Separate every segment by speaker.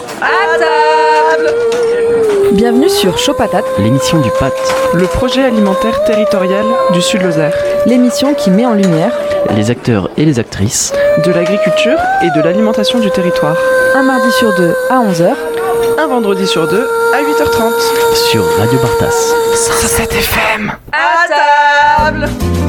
Speaker 1: À table.
Speaker 2: Bienvenue sur Chaud Patate,
Speaker 3: l'émission du PAT,
Speaker 4: le projet alimentaire territorial du Sud-Lozère.
Speaker 2: L'émission qui met en lumière
Speaker 3: les acteurs et les actrices
Speaker 4: de l'agriculture et de l'alimentation du territoire.
Speaker 2: Un mardi sur deux à 11h,
Speaker 4: un vendredi sur deux à 8h30
Speaker 3: sur Radio Bartas
Speaker 4: 107 FM.
Speaker 1: À table.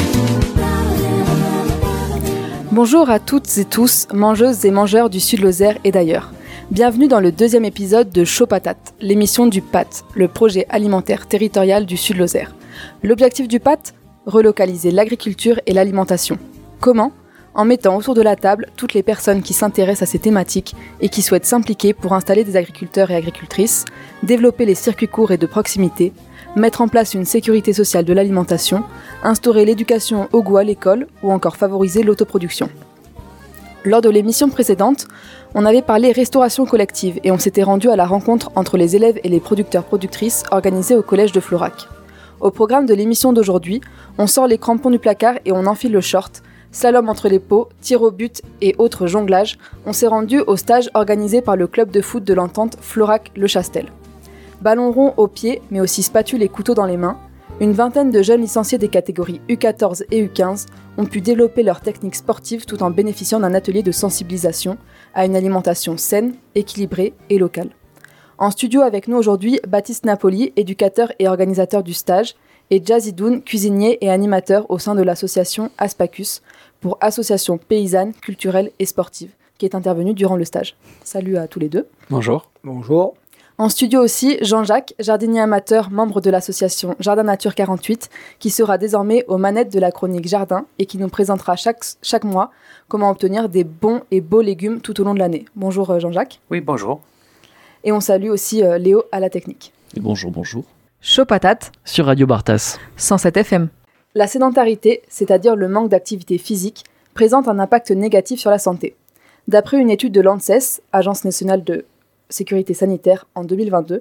Speaker 2: Bonjour à toutes et tous, mangeuses et mangeurs du Sud-Lozère et d'ailleurs. Bienvenue dans le deuxième épisode de Chaud Patate, l'émission du PAT, le projet alimentaire territorial du Sud-Lozère. L'objectif du PAT ? Relocaliser l'agriculture et l'alimentation. Comment ? En mettant autour de la table toutes les personnes qui s'intéressent à ces thématiques et qui souhaitent s'impliquer pour installer des agriculteurs et agricultrices, développer les circuits courts et de proximité, mettre en place une sécurité sociale de l'alimentation, instaurer l'éducation au goût à l'école ou encore favoriser l'autoproduction. Lors de l'émission précédente, on avait parlé restauration collective et on s'était rendu à la rencontre entre les élèves et les producteurs-productrices organisée au collège de Florac. Au programme de l'émission d'aujourd'hui, on sort les crampons du placard et on enfile le short, slalom entre les pots, tir au but et autres jonglages. On s'est rendu au stage organisé par le club de foot de l'entente Florac-Le Chastel. Ballon rond aux pieds, mais aussi spatule et couteau dans les mains, une vingtaine de jeunes licenciés des catégories U14 et U15 ont pu développer leurs techniques sportives tout en bénéficiant d'un atelier de sensibilisation à une alimentation saine, équilibrée et locale. En studio avec nous aujourd'hui, Baptiste Napoli, éducateur et organisateur du stage, et Jazzy Doun, cuisinier et animateur au sein de l'association Aspacus, pour Association Paysanne, Culturelle et Sportive, qui est intervenue durant le stage. Salut à tous les deux.
Speaker 3: Bonjour.
Speaker 5: Bonjour.
Speaker 2: En studio aussi, Jean-Jacques, jardinier amateur, membre de l'association Jardin Nature 48, qui sera désormais aux manettes de la chronique Jardin et qui nous présentera chaque mois comment obtenir des bons et beaux légumes tout au long de l'année. Bonjour Jean-Jacques.
Speaker 5: Oui, bonjour.
Speaker 2: Et on salue aussi Léo à la technique.
Speaker 3: Et bonjour.
Speaker 2: Chaud Patate
Speaker 3: sur Radio Bartas
Speaker 2: 107 FM. La sédentarité, c'est-à-dire le manque d'activité physique, présente un impact négatif sur la santé. D'après une étude de l'ANSES, Agence nationale de sécurité sanitaire, en 2022,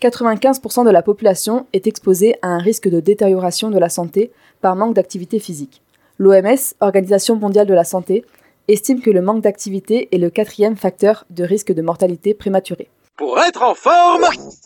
Speaker 2: 95% de la population est exposée à un risque de détérioration de la santé par manque d'activité physique. L'OMS, Organisation mondiale de la santé, estime que le manque d'activité est le 4e facteur de risque de mortalité prématurée.
Speaker 6: Pour être en forme,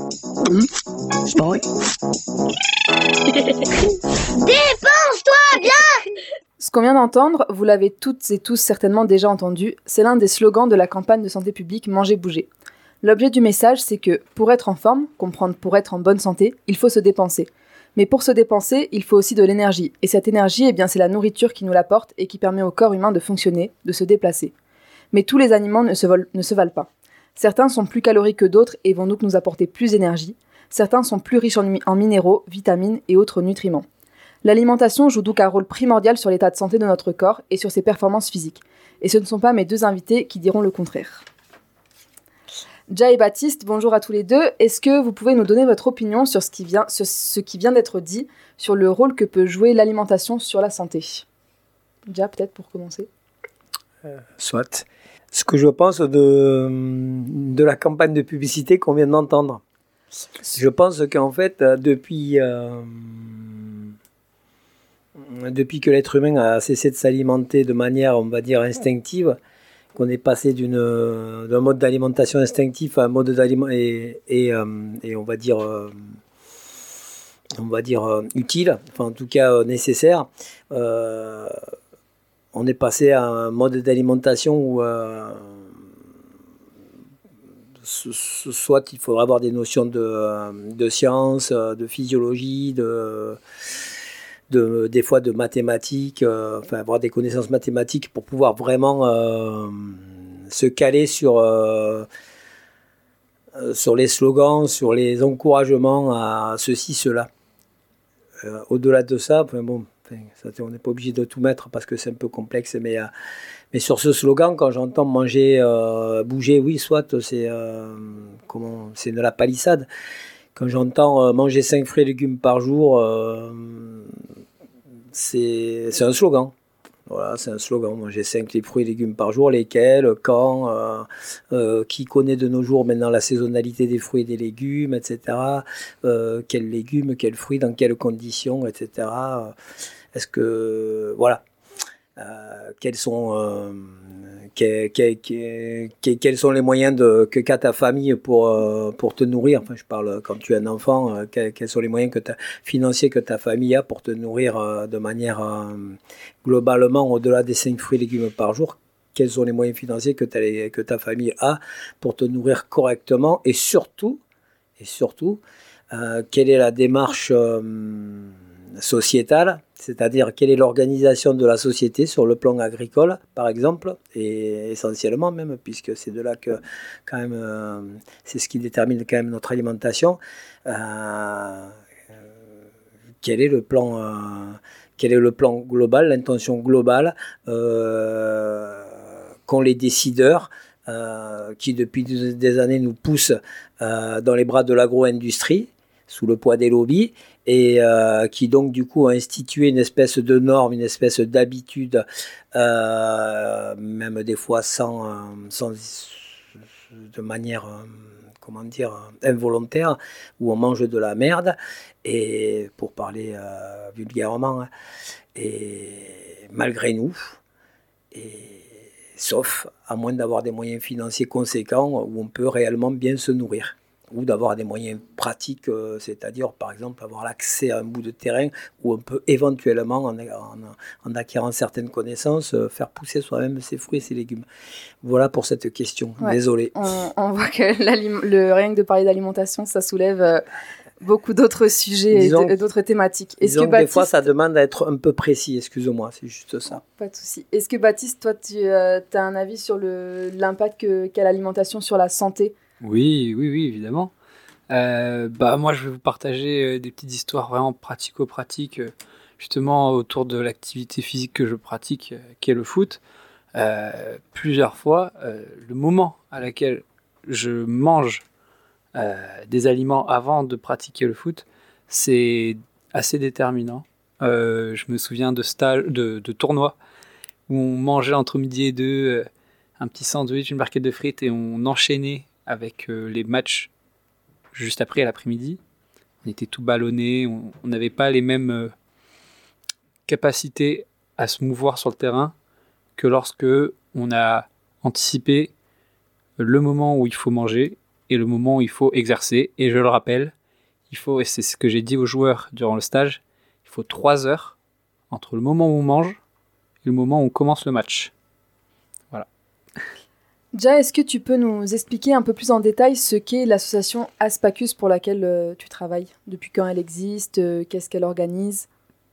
Speaker 7: dépense-toi bien.
Speaker 2: Ce qu'on vient d'entendre, vous l'avez toutes et tous certainement déjà entendu, c'est l'un des slogans de la campagne de santé publique Manger Bouger. L'objet du message, c'est que pour être en forme, comprendre pour être en bonne santé, il faut se dépenser. Mais pour se dépenser, il faut aussi de l'énergie. Et cette énergie, c'est la nourriture qui nous l'apporte et qui permet au corps humain de fonctionner, de se déplacer. Mais tous les aliments ne se valent pas. Certains sont plus caloriques que d'autres et vont donc nous apporter plus d'énergie. Certains sont plus riches en minéraux, vitamines et autres nutriments. L'alimentation joue donc un rôle primordial sur l'état de santé de notre corps et sur ses performances physiques. Et ce ne sont pas mes deux invités qui diront le contraire. Jay et Baptiste, bonjour à tous les deux. Est-ce que vous pouvez nous donner votre opinion sur ce qui vient d'être dit, sur le rôle que peut jouer l'alimentation sur la santé ? Jay, peut-être pour commencer.
Speaker 5: Soit. Ce que je pense de la campagne de publicité qu'on vient d'entendre. Je pense qu'en fait, depuis que l'être humain a cessé de s'alimenter de manière, on va dire, instinctive, qu'on est passé d'un mode d'alimentation instinctif à un mode d'alimentation et on va dire utile, enfin en tout cas nécessaire. On est passé à un mode d'alimentation où soit il faudra avoir des notions de science, de physiologie, des fois de mathématiques, avoir des connaissances mathématiques pour pouvoir vraiment se caler sur les slogans, sur les encouragements à ceci, cela. Au-delà de ça, on n'est pas obligé de tout mettre parce que c'est un peu complexe, mais sur ce slogan, quand j'entends manger, bouger, oui, soit c'est de la palissade. Quand j'entends manger 5 fruits et légumes par jour, c'est un slogan. Voilà, c'est un slogan. Manger 5 fruits et légumes par jour, lesquels, quand, qui connaît de nos jours maintenant la saisonnalité des fruits et des légumes, etc. Quels légumes, quels fruits, dans quelles conditions, etc. Est-ce que... Voilà. quels sont les moyens qu'a ta famille pour te nourrir. Enfin, je parle quand tu es un enfant, quels sont les moyens financiers que ta famille a pour te nourrir de manière globalement au-delà des 5 fruits et légumes par jour. Quels sont les moyens financiers que ta famille a pour te nourrir correctement et surtout, quelle est la démarche sociétale, c'est-à-dire quelle est l'organisation de la société sur le plan agricole, par exemple, et essentiellement même, puisque c'est de là que, quand même, c'est ce qui détermine quand même notre alimentation. Quel est le plan global, l'intention globale qu'ont les décideurs qui depuis des années nous poussent dans les bras de l'agro-industrie, sous le poids des lobbies, et qui donc du coup a institué une espèce de norme, une espèce d'habitude, même des fois de manière involontaire, où on mange de la merde, et pour parler vulgairement, et malgré nous, sauf à moins d'avoir des moyens financiers conséquents où on peut réellement bien se nourrir, ou d'avoir des moyens pratiques, c'est-à-dire par exemple avoir l'accès à un bout de terrain où on peut éventuellement, en acquérant certaines connaissances, faire pousser soi-même ses fruits et ses légumes. Voilà pour cette question. Ouais. Désolé.
Speaker 2: On voit que rien que de parler d'alimentation, ça soulève beaucoup d'autres sujets et d'autres thématiques.
Speaker 5: Disons que des fois, ça demande à être un peu précis, excuse-moi, c'est juste ça.
Speaker 2: Pas de souci. Est-ce que Baptiste, toi, tu as un avis sur l'impact qu'a l'alimentation sur la santé ?
Speaker 6: Oui, évidemment. Moi, je vais vous partager des petites histoires vraiment pratico-pratiques, justement autour de l'activité physique que je pratique, qui est le foot. Plusieurs fois, le moment à laquelle je mange des aliments avant de pratiquer le foot, c'est assez déterminant. Je me souviens de tournois où on mangeait entre midi et deux un petit sandwich, une barquette de frites, et on enchaînait avec les matchs juste après, à l'après-midi. On était tout ballonnés, on n'avait pas les mêmes capacités à se mouvoir sur le terrain que lorsque on a anticipé le moment où il faut manger et le moment où il faut exercer. Et je le rappelle, et c'est ce que j'ai dit aux joueurs durant le stage, il faut 3 heures entre le moment où on mange et le moment où on commence le match. Voilà.
Speaker 2: Ja, est-ce que tu peux nous expliquer un peu plus en détail ce qu'est l'association Aspacus pour laquelle tu travailles ? Depuis quand elle existe ? Qu'est-ce qu'elle organise ?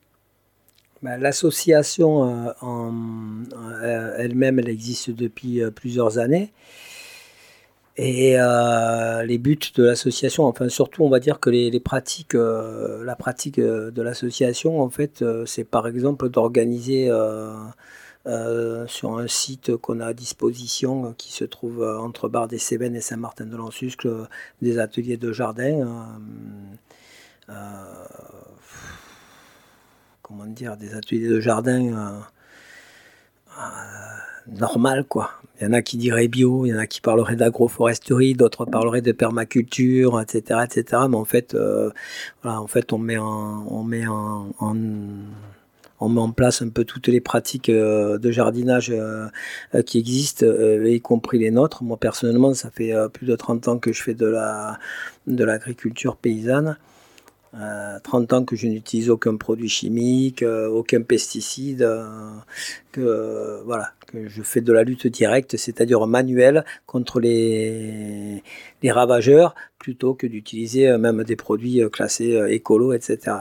Speaker 5: L'association elle-même, elle existe depuis plusieurs années. Et les buts de l'association, enfin surtout on va dire que la pratique de l'association, en fait, c'est par exemple d'organiser sur un site qu'on a à disposition qui se trouve entre Bar-des-Cévennes et Saint-Martin-de-Lansusque, des ateliers de jardin, des ateliers de jardin normal, quoi. Il y en a qui diraient bio, il y en a qui parleraient d'agroforesterie, d'autres parleraient de permaculture, etc., etc. Mais en fait, on met en place un peu toutes les pratiques de jardinage qui existent, y compris les nôtres. Moi, personnellement, ça fait plus de 30 ans que je fais de l'agriculture paysanne. 30 ans que je n'utilise aucun produit chimique, aucun pesticide, que je fais de la lutte directe, c'est-à-dire manuelle, contre les ravageurs, plutôt que d'utiliser même des produits classés écolo, etc.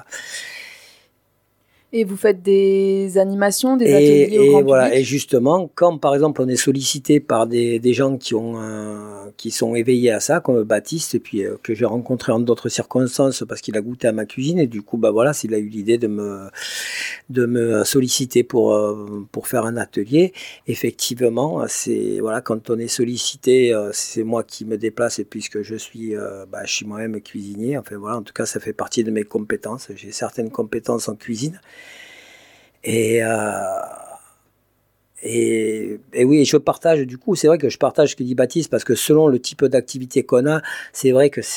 Speaker 2: Et vous faites des animations, des ateliers au grand public ?
Speaker 5: Et justement, quand par exemple on est sollicité par des gens qui sont éveillés à ça, comme Baptiste, et puis que j'ai rencontré en d'autres circonstances parce qu'il a goûté à ma cuisine, et du coup, s'il a eu l'idée de me solliciter pour faire un atelier, effectivement, quand on est sollicité, c'est moi qui me déplace, et puisque je suis moi-même cuisinier, en tout cas, ça fait partie de mes compétences. J'ai certaines compétences en cuisine. Et Et oui, je partage, du coup, c'est vrai que je partage ce que dit Baptiste, parce que selon le type d'activité qu'on a, c'est vrai que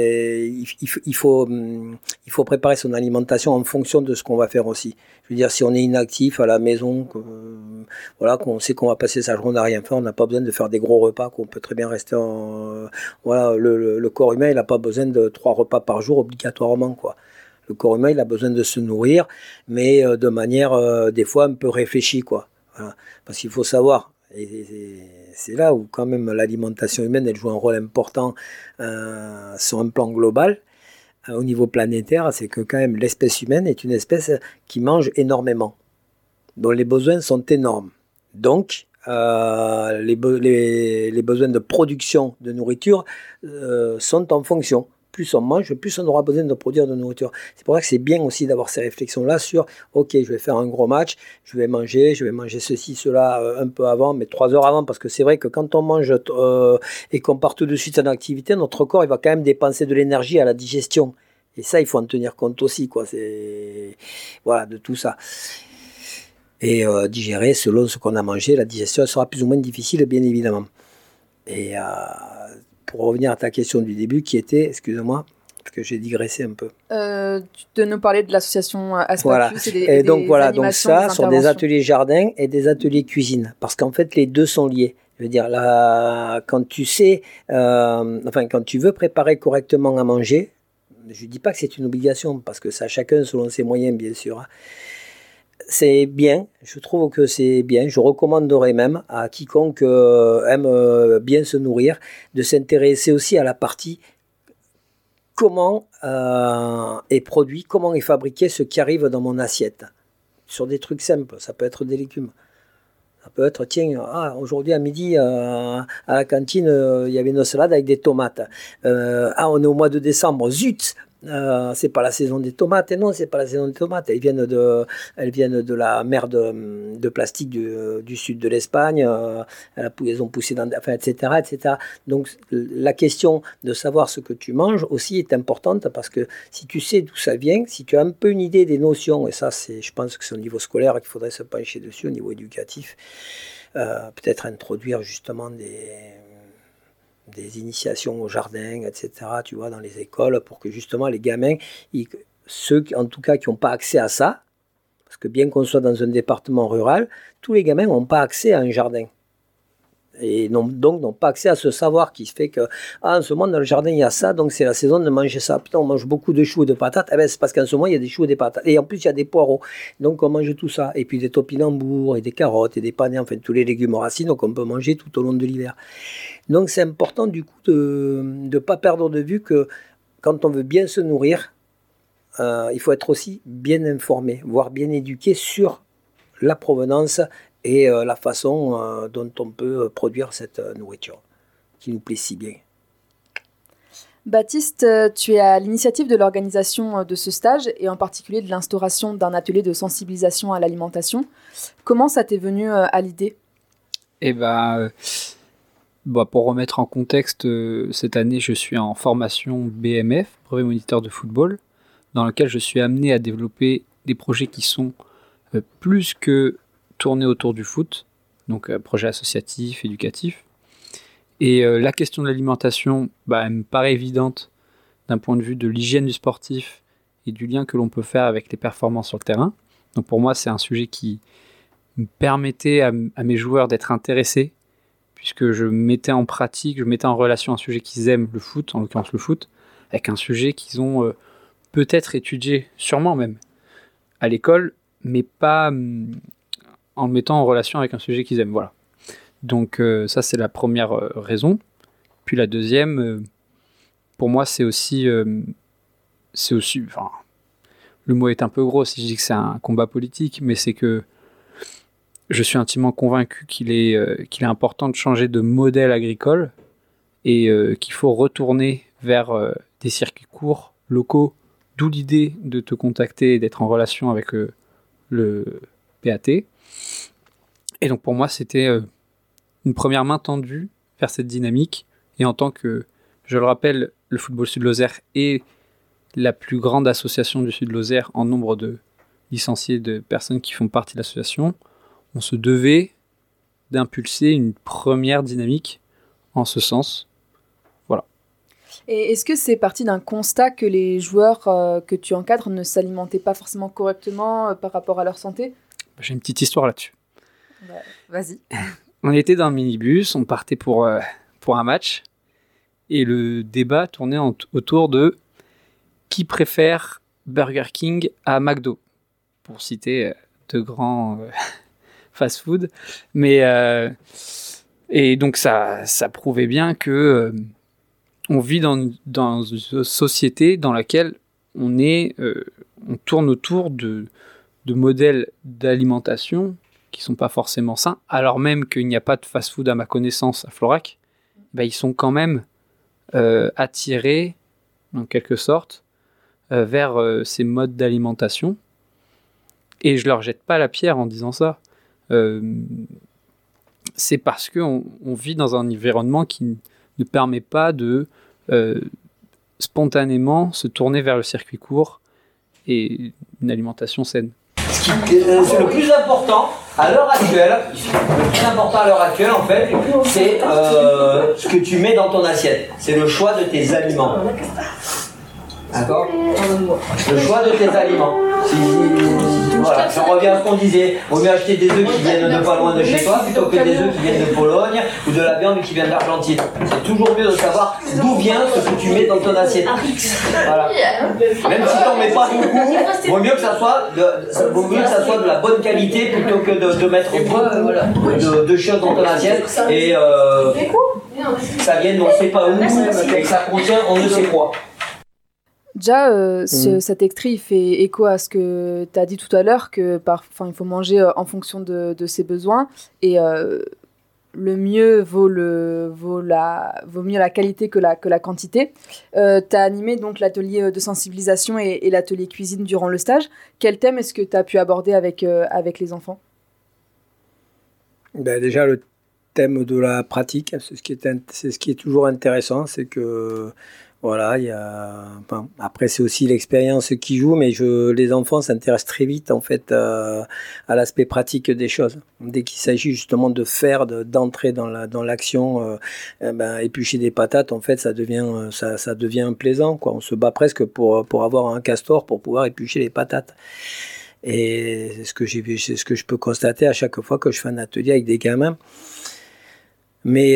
Speaker 5: il faut préparer son alimentation en fonction de ce qu'on va faire aussi. Je veux dire, si on est inactif à la maison, voilà, qu'on sait qu'on va passer sa journée à rien faire, on n'a pas besoin de faire des gros repas, qu'on peut très bien rester voilà, le corps humain, il n'a pas besoin de 3 repas par jour obligatoirement, quoi. Le corps humain, il a besoin de se nourrir, mais de manière, des fois, un peu réfléchie, quoi. Voilà. Parce qu'il faut savoir, et c'est là où quand même l'alimentation humaine, elle joue un rôle important sur un plan global, au niveau planétaire, c'est que quand même l'espèce humaine est une espèce qui mange énormément, dont les besoins sont énormes. Donc, les besoins de production de nourriture sont en fonction. Plus on mange, plus on aura besoin de produire de nourriture. C'est pour ça que c'est bien aussi d'avoir ces réflexions-là sur « Ok, je vais faire un gros match, je vais manger ceci, cela un peu avant, mais 3 heures avant. » Parce que c'est vrai que quand on mange et qu'on part tout de suite en activité, notre corps il va quand même dépenser de l'énergie à la digestion. Et ça, il faut en tenir compte aussi, quoi. Voilà, de tout ça. Et digérer, selon ce qu'on a mangé, la digestion sera plus ou moins difficile, bien évidemment. Et pour revenir à ta question du début, qui était, excuse-moi, parce que j'ai digressé un peu.
Speaker 2: De nous parler de l'association Aspacus
Speaker 5: voilà.
Speaker 2: et
Speaker 5: donc
Speaker 2: des
Speaker 5: voilà, donc
Speaker 2: animations,
Speaker 5: ça,
Speaker 2: des
Speaker 5: sont des ateliers jardin et des ateliers cuisine, parce qu'en fait, les deux sont liés. Je veux dire, là, quand tu sais, quand tu veux préparer correctement à manger, je ne dis pas que c'est une obligation, parce que ça, chacun selon ses moyens, bien sûr. C'est bien, je trouve que c'est bien. Je recommanderais même à quiconque aime bien se nourrir de s'intéresser aussi à la partie comment est produit, comment est fabriqué ce qui arrive dans mon assiette. Sur des trucs simples, ça peut être des légumes. Ça peut être, tiens, aujourd'hui à midi, à la cantine, il y avait une salade avec des tomates. On est au mois de décembre, zut! C'est pas la saison des tomates, et non, c'est pas la saison des tomates. Elles viennent de la mer de plastique du sud de l'Espagne. Elles ont poussé etc., etc. Donc la question de savoir ce que tu manges aussi est importante, parce que si tu sais d'où ça vient, si tu as un peu une idée des notions, et ça, je pense que c'est au niveau scolaire qu'il faudrait se pencher dessus, au niveau éducatif, peut-être introduire justement des initiations au jardin, etc., tu vois, dans les écoles, pour que justement les gamins, ceux en tout cas qui n'ont pas accès à ça, parce que bien qu'on soit dans un département rural, tous les gamins n'ont pas accès à un jardin. Et donc n'ont pas accès à ce savoir qui fait que, en ce moment dans le jardin il y a ça, donc c'est la saison de manger ça. Putain, on mange beaucoup de choux et de patates, c'est parce qu'en ce moment il y a des choux et des patates. Et en plus il y a des poireaux, donc on mange tout ça. Et puis des topinambours et des carottes et des panais, enfin tous les légumes racines, donc on peut manger tout au long de l'hiver. Donc c'est important du coup de ne pas perdre de vue que quand on veut bien se nourrir, il faut être aussi bien informé, voire bien éduqué sur la provenance et la façon dont on peut produire cette nourriture qui nous plaît si bien.
Speaker 2: Baptiste, tu es à l'initiative de l'organisation de ce stage et en particulier de l'instauration d'un atelier de sensibilisation à l'alimentation. Comment ça t'est venu à l'idée ?
Speaker 6: Pour remettre en contexte, cette année, je suis en formation BMF, brevet moniteur de football, dans lequel je suis amené à développer des projets qui sont plus que tournés autour du foot, donc projets associatifs, éducatifs. Et la question de l'alimentation, elle me paraît évidente d'un point de vue de l'hygiène du sportif et du lien que l'on peut faire avec les performances sur le terrain. Donc pour moi, c'est un sujet qui me permettait à mes joueurs d'être intéressés, puisque je mettais en pratique, je mettais en relation un sujet qu'ils aiment, le foot, en l'occurrence le foot, avec un sujet qu'ils ont peut-être étudié, sûrement même, à l'école, mais pas en le mettant en relation avec un sujet qu'ils aiment. Voilà. Donc ça, c'est la première raison. Puis la deuxième, pour moi, c'est aussi, le mot est un peu gros si je dis que c'est un combat politique, mais c'est que je suis intimement convaincu qu'il est important de changer de modèle agricole et qu'il faut retourner vers des circuits courts, locaux, d'où l'idée de te contacter et d'être en relation avec le PAT. Et donc pour moi, c'était une première main tendue vers cette dynamique. Et en tant que, je le rappelle, le Football Sud-Lozère est la plus grande association du Sud-Lozère en nombre de licenciés, de personnes qui font partie de l'association, on se devait d'impulser une première dynamique en ce sens. Voilà.
Speaker 2: Et est-ce que c'est parti d'un constat que les joueurs que tu encadres ne s'alimentaient pas forcément correctement par rapport à leur santé ?
Speaker 6: J'ai une petite histoire là-dessus.
Speaker 2: Vas-y.
Speaker 6: On était dans un minibus, on partait pour un match, et le débat tournait autour de qui préfère Burger King à McDo, pour citer de grands fast-food. Et donc ça prouvait bien que on vit dans une société dans laquelle on tourne autour de modèles d'alimentation qui sont pas forcément sains, alors même qu'il n'y a pas de fast-food à ma connaissance à Florac. Ils sont quand même attirés, en quelque sorte, vers ces modes d'alimentation. Et je leur jette pas la pierre en disant ça. C'est parce qu'on vit dans un environnement qui ne permet pas de spontanément se tourner vers le circuit court et une alimentation saine.
Speaker 5: C'est le plus important à l'heure actuelle. Le plus important à l'heure actuelle, en fait, c'est ce que tu mets dans ton assiette. C'est le choix de tes aliments. D'accord ? Le choix de tes aliments. Voilà, je reviens à ce qu'on disait. Il vaut mieux acheter des œufs qui viennent de pas loin de chez toi plutôt que des œufs qui viennent de Pologne ou de la viande qui vient d'Argentine. C'est toujours mieux de savoir d'où vient ce que tu mets dans ton assiette. Voilà. Même si t'en mets pas beaucoup, vaut mieux que ça soit de la bonne qualité plutôt que de mettre de choses dans ton assiette et ça vient d'on ne sait pas où et que ça contient on ne sait quoi.
Speaker 2: Déjà, cet extrait, il fait écho à ce que tu as dit tout à l'heure, que il faut manger en fonction de ses besoins, et le mieux vaut mieux la qualité que la quantité. Tu as animé donc l'atelier de sensibilisation et l'atelier cuisine durant le stage. Quel thème est-ce que tu as pu aborder avec les enfants ?
Speaker 5: Déjà, le thème de la pratique, c'est ce qui est toujours intéressant, c'est que voilà, après c'est aussi l'expérience qui joue, mais les enfants s'intéressent très vite en fait à l'aspect pratique des choses. Dès qu'il s'agit justement de faire, d'entrer dans l'action, éplucher des patates, en fait ça devient plaisant, quoi. On se bat presque pour avoir un castor pour pouvoir éplucher les patates. Et c'est ce que je peux constater à chaque fois que je fais un atelier avec des gamins. Mais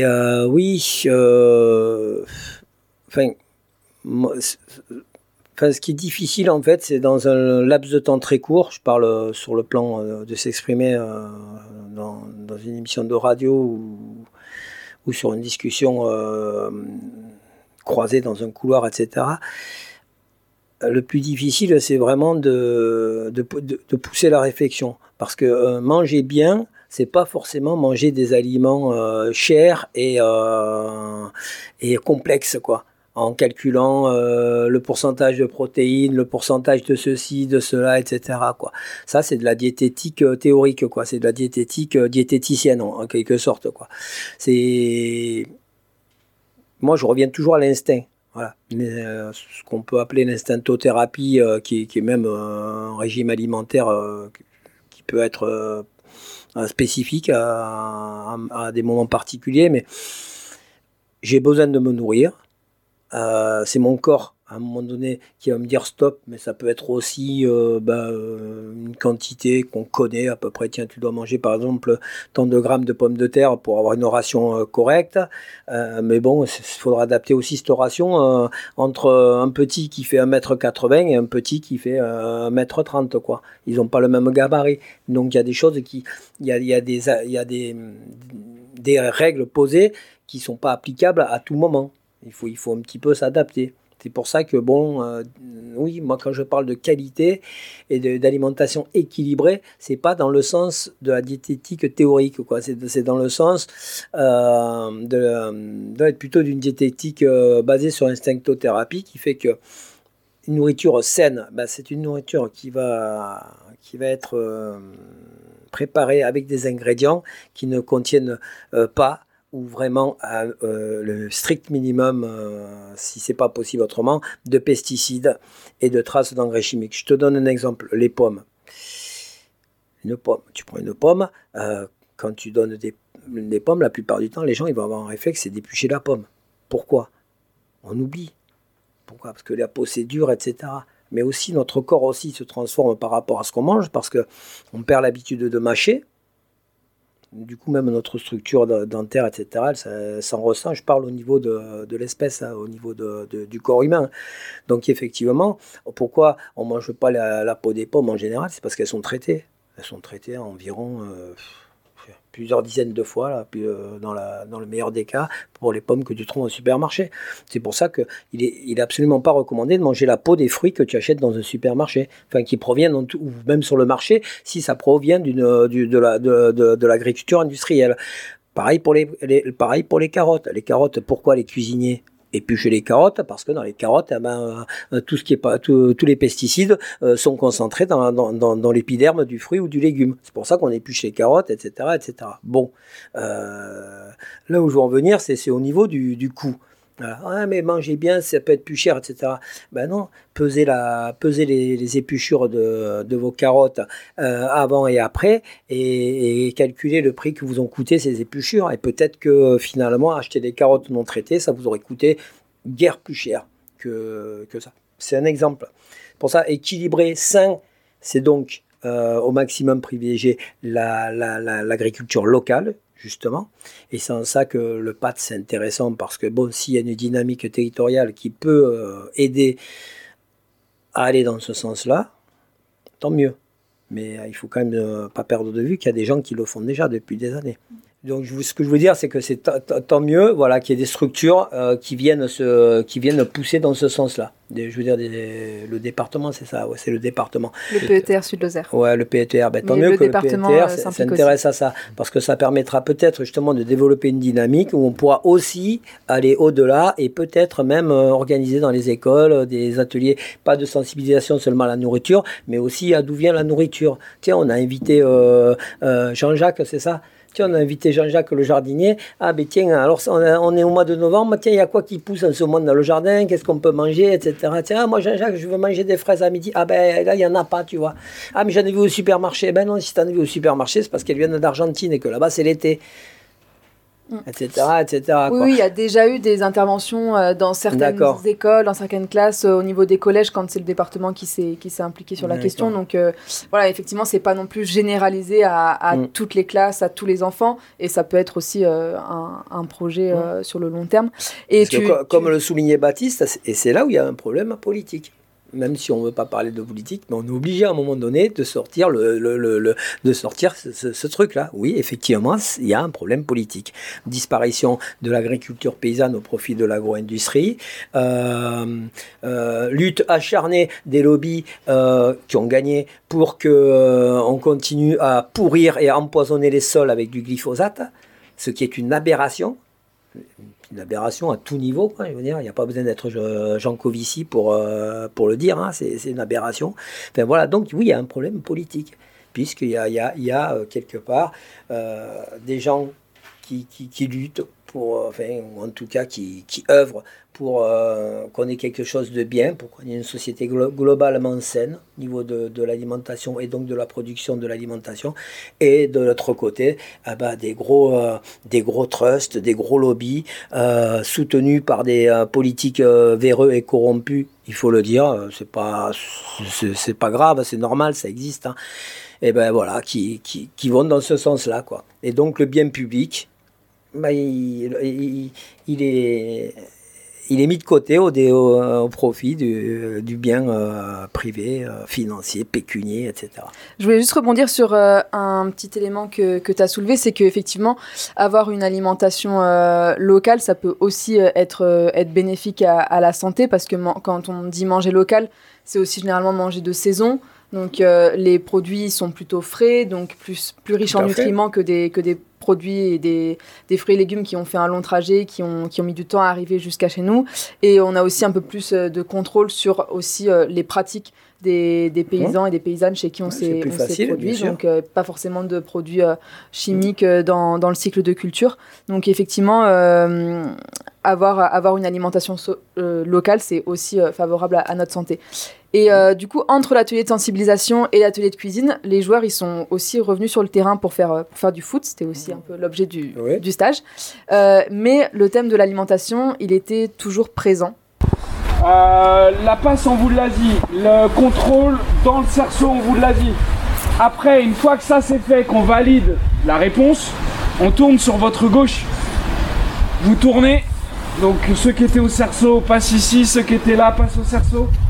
Speaker 5: ce qui est difficile en fait, c'est dans un laps de temps très court. Je parle sur le plan de s'exprimer dans une émission de radio ou sur une discussion croisée dans un couloir, etc. Le plus difficile, c'est vraiment de pousser la réflexion, parce que manger bien, c'est pas forcément manger des aliments chers et complexes, quoi. En calculant le pourcentage de protéines, le pourcentage de ceci, de cela, etc., quoi. Ça, c'est de la diététique théorique, quoi. C'est de la diététique diététicienne, en quelque sorte, quoi. Moi, je reviens toujours à l'instinct. Voilà. Ce qu'on peut appeler l'instinctothérapie, qui est même un régime alimentaire qui peut être spécifique à des moments particuliers, mais j'ai besoin de me nourrir. C'est mon corps à un moment donné qui va me dire stop, mais ça peut être aussi une quantité qu'on connaît à peu près. Tiens, tu dois manger par exemple tant de grammes de pommes de terre pour avoir une ration correcte, mais bon, il faudra adapter aussi cette ration entre un petit qui fait 1m80 et un petit qui fait 1m30, quoi. Ils n'ont pas le même gabarit, donc il y a des choses il y a des règles posées qui ne sont pas applicables à tout moment. Il faut un petit peu s'adapter. C'est pour ça que, oui, moi quand je parle de qualité et d'alimentation équilibrée, c'est pas dans le sens de la diététique théorique, quoi. C'est dans le sens plutôt d'une diététique basée sur l'instinctothérapie, qui fait que une nourriture saine, c'est une nourriture qui va être préparée avec des ingrédients qui ne contiennent pas, ou vraiment le strict minimum, si c'est pas possible autrement, de pesticides et de traces d'engrais chimiques. Je te donne un exemple, les pommes. Tu prends une pomme, quand tu donnes les pommes, la plupart du temps, les gens ils vont avoir un réflexe, c'est d'éplucher la pomme. Pourquoi ? On oublie. Pourquoi ? Parce que la peau c'est dur, etc. Mais aussi notre corps aussi se transforme par rapport à ce qu'on mange, parce qu'on perd l'habitude de mâcher. Du coup, même notre structure dentaire, etc., ça s'en ressent. Je parle au niveau de l'espèce, hein, au niveau du corps humain. Donc, effectivement, pourquoi on ne mange pas la peau des pommes en général ? C'est parce qu'elles sont traitées. Elles sont traitées à environ plusieurs dizaines de fois, là, dans le meilleur des cas, pour les pommes que tu trouves au supermarché. C'est pour ça qu'il est absolument pas recommandé de manger la peau des fruits que tu achètes dans un supermarché, enfin qui proviennent, ou même sur le marché, si ça provient de l'agriculture industrielle. Pareil pour les carottes. Les carottes, pourquoi les cuisiniers éplucher les carottes? Parce que dans les carottes, tout ce qui est pas, tous les pesticides sont concentrés dans l'épiderme du fruit ou du légume. C'est pour ça qu'on épluche les carottes, etc., etc. Bon, là où je veux en venir, c'est au niveau du coût. Voilà. Ah, mais mangez bien, ça peut être plus cher, etc. Ben non, pesez les épluchures de vos carottes avant et après et calculez le prix que vous ont coûté ces épluchures. Et peut-être que finalement, acheter des carottes non traitées, ça vous aurait coûté guère plus cher que ça. C'est un exemple. Pour ça, équilibré, sain, c'est donc au maximum privilégier l'agriculture locale, justement, et c'est en ça que le PAT c'est intéressant, parce que bon, s'il y a une dynamique territoriale qui peut aider à aller dans ce sens-là, tant mieux. Mais il faut quand même pas perdre de vue qu'il y a des gens qui le font déjà depuis des années. Donc ce que je veux dire, c'est que c'est tant mieux, voilà, qu'il y ait des structures qui viennent pousser dans ce sens-là. Je veux dire, le département, c'est ça, ouais, c'est le département.
Speaker 2: Le PETR Sud-Lozère.
Speaker 5: Ouais, le PETR, tant mieux que le PETR s'intéresse à ça, parce que ça permettra peut-être justement de développer une dynamique où on pourra aussi aller au-delà et peut-être même organiser dans les écoles des ateliers, pas de sensibilisation seulement à la nourriture, mais aussi à d'où vient la nourriture. Tiens, on a invité Jean-Jacques, c'est ça ? Tiens, on a invité Jean-Jacques le jardinier. Ah ben tiens, alors on est au mois de novembre. Tiens, il y a quoi qui pousse en ce moment dans le jardin? Qu'est-ce qu'on peut manger, etc. Tiens, moi Jean-Jacques, je veux manger des fraises à midi. Ah ben là, il n'y en a pas, tu vois. Ah mais j'en ai vu au supermarché. Ben non, si tu en as vu au supermarché, c'est parce qu'elles viennent d'Argentine et que là-bas, c'est l'été. Etc., etc.
Speaker 2: Oui, il y a déjà eu des interventions dans certaines écoles, dans certaines classes, au niveau des collèges, quand c'est le département qui s'est impliqué sur la question. Donc voilà, effectivement, c'est pas non plus généralisé à toutes les classes, à tous les enfants, et ça peut être aussi un projet sur le long terme. Et
Speaker 5: comme le soulignait Baptiste, et c'est là où il y a un problème politique. Même si on ne veut pas parler de politique, mais on est obligé à un moment donné de sortir ce truc-là. Oui, effectivement, il y a un problème politique. Disparition de l'agriculture paysanne au profit de l'agro-industrie, lutte acharnée des lobbies qui ont gagné pour qu'on continue à pourrir et à empoisonner les sols avec du glyphosate, ce qui est une aberration. Une aberration à tout niveau, quoi, je veux dire, il n'y a pas besoin d'être Jean Covici pour le dire, hein, c'est une aberration. Enfin voilà, donc oui, il y a un problème politique, puisqu'il y a quelque part des gens qui luttent pour, ou en tout cas qui œuvrent pour qu'on ait quelque chose de bien, pour qu'on ait une société globalement saine au niveau de l'alimentation et donc de la production de l'alimentation, et de l'autre côté, des gros trusts, des gros lobbies soutenus par des politiques véreux et corrompus, il faut le dire, c'est pas grave, c'est normal, ça existe, hein. Et ben voilà, qui vont dans ce sens-là, quoi. Et donc le bien public, il est mis de côté au profit du bien privé, financier, pécunier, etc.
Speaker 2: Je voulais juste rebondir sur un petit élément que tu as soulevé, c'est qu'effectivement, avoir une alimentation locale, ça peut aussi être bénéfique à la santé, parce que quand on dit manger local, c'est aussi généralement manger de saison. Donc les produits sont plutôt frais, donc plus riches en nutriments que des produits et des fruits et légumes qui ont fait un long trajet, qui ont mis du temps à arriver jusqu'à chez nous. Et on a aussi un peu plus de contrôle sur aussi les pratiques des paysans et des paysannes chez qui on ces produits. Donc pas forcément de produits chimiques dans le cycle de culture. Donc effectivement, avoir une alimentation locale, c'est aussi favorable à notre santé. Et du coup, entre l'atelier de sensibilisation et l'atelier de cuisine, les joueurs ils sont aussi revenus sur le terrain pour faire du foot. C'était aussi un peu l'objet du stage. Mais le thème de l'alimentation, il était toujours présent.
Speaker 8: La passe, on vous l'a dit. Le contrôle dans le cerceau, on vous l'a dit. Après, une fois que ça c'est fait, qu'on valide la réponse, on tourne sur votre gauche. Vous tournez. Donc ceux qui étaient au cerceau passent ici, ceux qui étaient là passent au cerceau. Ok ?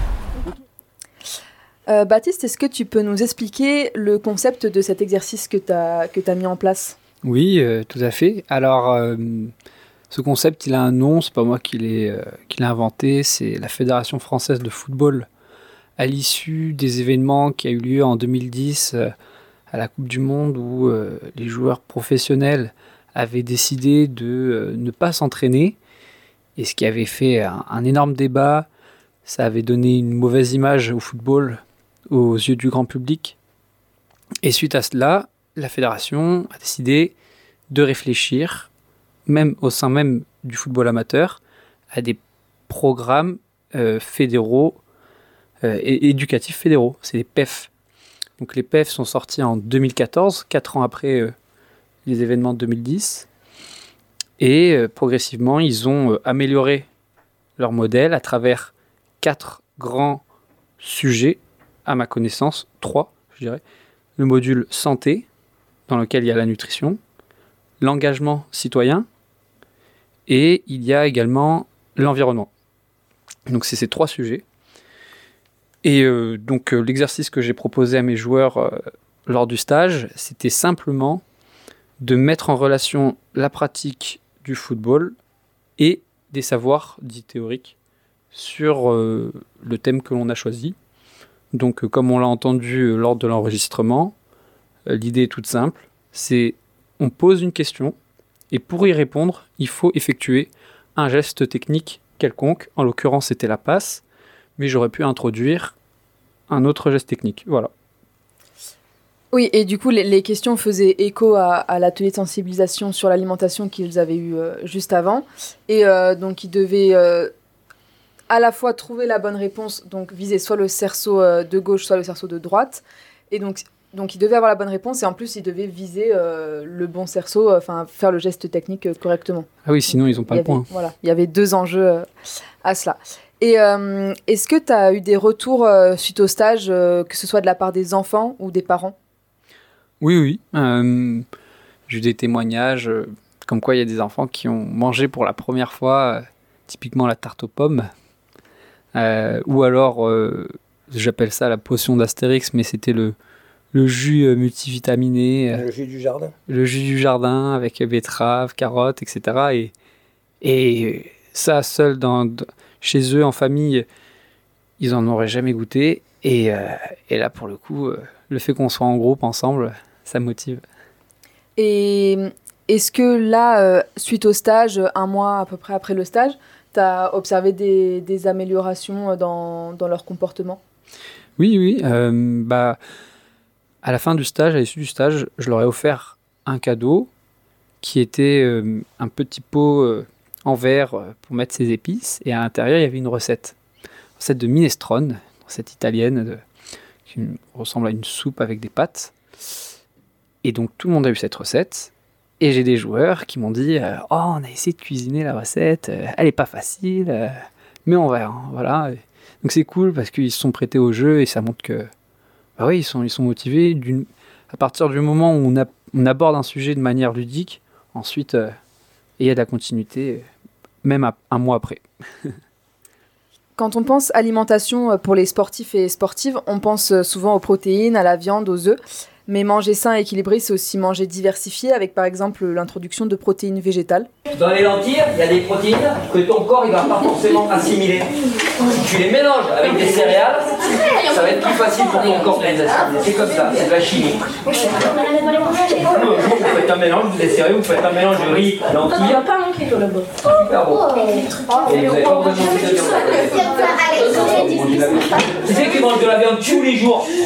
Speaker 2: Baptiste, est-ce que tu peux nous expliquer le concept de cet exercice que tu as mis en place ?
Speaker 6: Oui, tout à fait. Alors, ce concept, il a un nom, c'est pas moi qui l'ai inventé, c'est la Fédération française de football. À l'issue des événements qui a eu lieu en 2010 à la Coupe du Monde où les joueurs professionnels avaient décidé de ne pas s'entraîner, et ce qui avait fait un énorme débat, ça avait donné une mauvaise image au football aux yeux du grand public. Et suite à cela, la fédération a décidé de réfléchir, même au sein même du football amateur, à des programmes fédéraux et éducatifs fédéraux. C'est les PEF. Donc les PEF sont sortis en 2014, 4 ans après les événements de 2010. Et progressivement, ils ont amélioré leur modèle à travers 4 grands sujets, à ma connaissance, 3, je dirais. Le module santé, dans lequel il y a la nutrition, l'engagement citoyen, et il y a également l'environnement. Donc c'est ces 3 sujets. Et donc l'exercice que j'ai proposé à mes joueurs lors du stage, c'était simplement de mettre en relation la pratique du football et des savoirs dits théoriques sur le thème que l'on a choisi. Donc comme on l'a entendu lors de l'enregistrement, l'idée est toute simple, c'est on pose une question et pour y répondre, il faut effectuer un geste technique quelconque, en l'occurrence c'était la passe, mais j'aurais pu introduire un autre geste technique, voilà.
Speaker 2: Oui, et du coup, les questions faisaient écho à l'atelier de sensibilisation sur l'alimentation qu'ils avaient eu juste avant. Et donc, ils devaient à la fois trouver la bonne réponse, donc viser soit le cerceau de gauche, soit le cerceau de droite. Et donc ils devaient avoir la bonne réponse, et en plus, ils devaient viser le bon cerceau, enfin, faire le geste technique correctement.
Speaker 6: Ah oui, sinon, ils n'ont pas le point.
Speaker 2: Voilà, il y avait 2 enjeux à cela. Et est-ce que tu as eu des retours suite au stage, que ce soit de la part des enfants ou des parents ?
Speaker 6: Oui. J'ai eu des témoignages comme quoi il y a des enfants qui ont mangé pour la première fois typiquement la tarte aux pommes. Ou alors, j'appelle ça la potion d'Astérix, mais c'était le jus multivitaminé.
Speaker 5: Le jus du jardin.
Speaker 6: Le jus du jardin avec betterave, carottes, etc. Et ça, seul chez eux, en famille, ils n'en auraient jamais goûté. Et là, pour le coup, le fait qu'on soit en groupe ensemble, ça motive.
Speaker 2: Et est-ce que là, suite au stage, 1 mois à peu près après le stage, tu as observé des améliorations dans leur comportement ?
Speaker 6: Oui. À la fin du stage, à l'issue du stage, je leur ai offert un cadeau qui était un petit pot en verre pour mettre ses épices. Et à l'intérieur, il y avait une recette de minestrone, recette italienne qui ressemble à une soupe avec des pâtes. Et donc tout le monde a eu cette recette. Et j'ai des joueurs qui m'ont dit « Oh, on a essayé de cuisiner la recette, elle n'est pas facile, mais on va, voilà. » Donc c'est cool parce qu'ils se sont prêtés au jeu et ça montre que, bah oui, ils sont motivés. À partir du moment où on aborde un sujet de manière ludique, ensuite, il y a de la continuité, même 1 mois après.
Speaker 2: Quand on pense alimentation pour les sportifs et sportives, on pense souvent aux protéines, à la viande, aux œufs. Mais manger sain et équilibré, c'est aussi manger diversifié, avec par exemple l'introduction de protéines végétales.
Speaker 9: Dans les lentilles, il y a des protéines que ton corps il va pas forcément assimiler. Si tu les mélanges avec des céréales, ça va être plus facile pour ton corps de les assimiler. C'est comme ça, c'est de la chimie. Vous faites un mélange, vous essayez, vous faites un mélange de riz, lentilles. Il n'y a pas manqué toi là-bas. Super bon. Et vous n'avez pas besoin de manger de la viande. Qui c'est qui mange de la viande tous les jours? Tous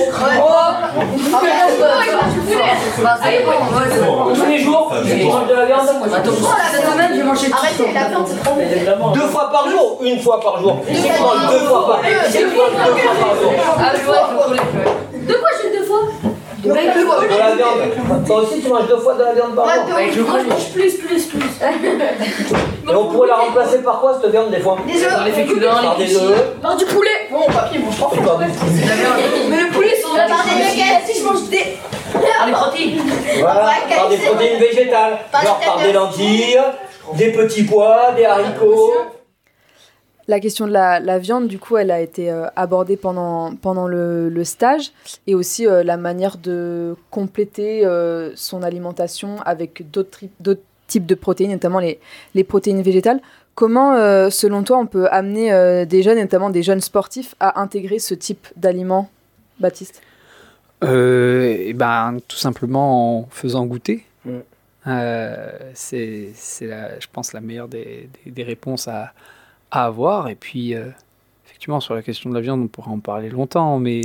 Speaker 9: les jours? Qui mange de la viande?
Speaker 7: Cette semaine, j'ai mangé arrêtez, la viande, c'est trop bon.
Speaker 9: 2 fois par jour? Une fois par jour? Qui c'est qui mange 2 fois par jour? Qui c'est qui mange 2 fois par jour?
Speaker 7: De quoi j'ai 2 fois?
Speaker 9: De la viande. Toi aussi tu manges 2 fois de la viande par jour?
Speaker 7: Je mange plus.
Speaker 9: Et on pourrait la remplacer par quoi cette viande des fois?
Speaker 7: Des œufs. Les féculents,
Speaker 9: Par des œufs.
Speaker 7: Par du poulet. Bon, papier, mange pas.
Speaker 9: Par du poulet.
Speaker 7: Mais le poulet, c'est par des nuggets. Si je mange des... Par des protéines.
Speaker 9: Voilà, par des protéines végétales. Genre par des lentilles, des petits pois, des haricots.
Speaker 2: La question de la viande, du coup, elle a été abordée pendant le stage, et aussi la manière de compléter son alimentation avec d'autres types de protéines, notamment les protéines végétales. Comment, selon toi, on peut amener des jeunes, et notamment des jeunes sportifs, à intégrer ce type d'aliments, Baptiste?
Speaker 6: Tout simplement en faisant goûter. C'est je pense, la meilleure des réponses à avoir. Et puis, effectivement, sur la question de la viande, on pourrait en parler longtemps, mais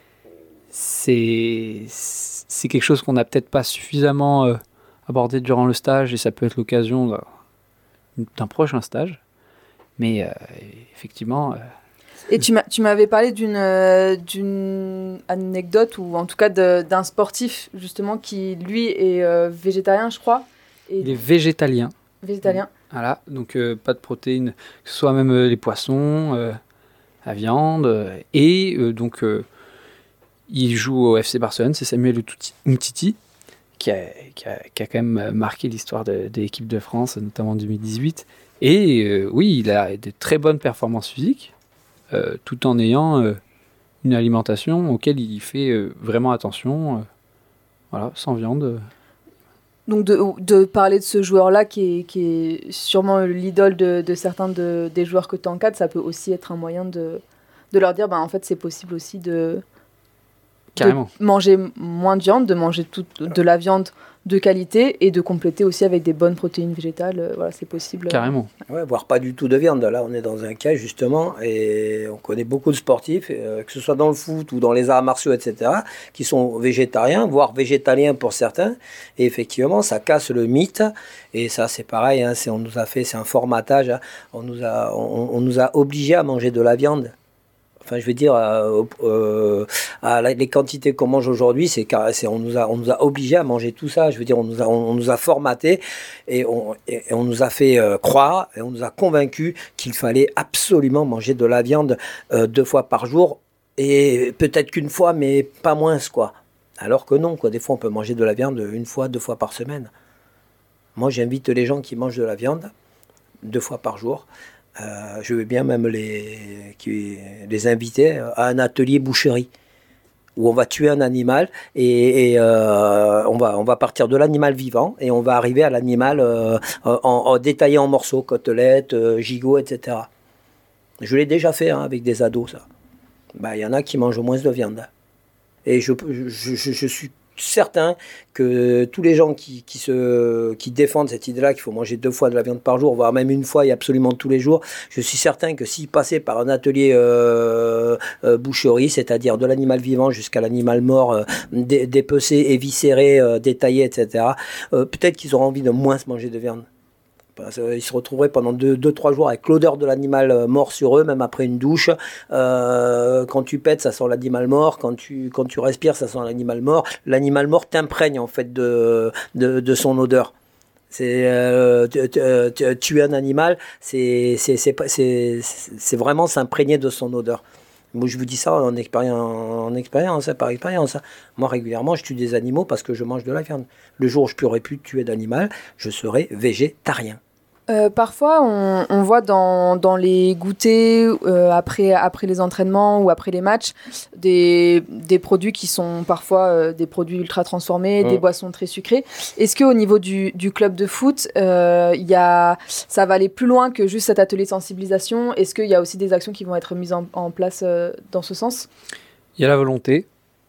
Speaker 6: c'est quelque chose qu'on n'a peut-être pas suffisamment abordé durant le stage, et ça peut être l'occasion d'un prochain stage. Mais effectivement...
Speaker 2: Et tu m'avais parlé d'une anecdote, ou en tout cas d'un sportif, justement, qui, lui, est végétarien, je crois.
Speaker 6: Il est végétalien.
Speaker 2: Végétalien.
Speaker 6: Voilà, donc pas de protéines, que ce soit même les poissons, la viande. Et donc, il joue au FC Barcelone, c'est Samuel Umtiti, qui a quand même marqué l'histoire de l'équipe de France, notamment en 2018. Et oui, il a de très bonnes performances physiques, tout en ayant une alimentation auquel il fait vraiment attention, voilà, sans viande.
Speaker 2: Donc de parler de ce joueur-là qui est sûrement l'idole de certains des joueurs que tu encadres, ça peut aussi être un moyen de leur dire, en fait, c'est possible aussi de manger moins de viande, de manger de la viande de qualité, et de compléter aussi avec des bonnes protéines végétales. Voilà, c'est possible.
Speaker 6: Carrément.
Speaker 5: Ouais, voire pas du tout de viande. Là, on est dans un cas, justement, et on connaît beaucoup de sportifs, que ce soit dans le foot ou dans les arts martiaux, etc., qui sont végétariens, voire végétaliens pour certains. Et effectivement, ça casse le mythe. Et ça, c'est pareil, c'est un formatage. On nous a obligés à manger de la viande. Enfin, je veux dire, les quantités qu'on mange aujourd'hui, on nous a obligés à manger tout ça. Je veux dire, on nous a formatés, et on nous a fait croire, et on nous a convaincus qu'il fallait absolument manger de la viande 2 fois par jour, et peut-être qu'une fois, mais pas moins, quoi. Alors que non, quoi. Des fois, on peut manger de la viande 1 fois, 2 fois par semaine. Moi, j'invite les gens qui mangent de la viande 2 fois par jour. Je veux bien même les inviter à un atelier boucherie où on va tuer un animal, et on va partir de l'animal vivant, et on va arriver à l'animal en détaillé en morceaux, côtelettes, gigots, etc. Je l'ai déjà fait avec des ados, ça. Il y en a qui mangent moins de viande. Et je suis certain que tous les gens qui défendent cette idée-là qu'il faut manger 2 fois de la viande par jour, voire même 1 fois et absolument tous les jours, je suis certain que s'ils passaient par un atelier boucherie, c'est-à-dire de l'animal vivant jusqu'à l'animal mort, dépecé, éviscéré, détaillé, etc., peut-être qu'ils auront envie de moins se manger de viande. Ils se retrouveraient pendant 2-3 jours avec l'odeur de l'animal mort sur eux, même après une douche. Quand tu pètes, ça sent l'animal mort. Quand tu respires, ça sent l'animal mort. L'animal mort t'imprègne en fait de son odeur. Tuer un animal, c'est vraiment s'imprégner de son odeur. Moi, je vous dis ça par expérience. Moi, régulièrement, je tue des animaux parce que je mange de la viande. Le jour où je n'aurais plus tuer d'animal, je serai végétarien.
Speaker 2: Parfois, on voit dans les goûters, après les entraînements ou après les matchs, des produits qui sont parfois des produits ultra transformés, des boissons très sucrées. Est-ce qu'au niveau du club de foot, ça va aller plus loin que juste cet atelier de sensibilisation? Est-ce qu'il y a aussi des actions qui vont être mises en place dans ce sens?
Speaker 6: Il y a la volonté.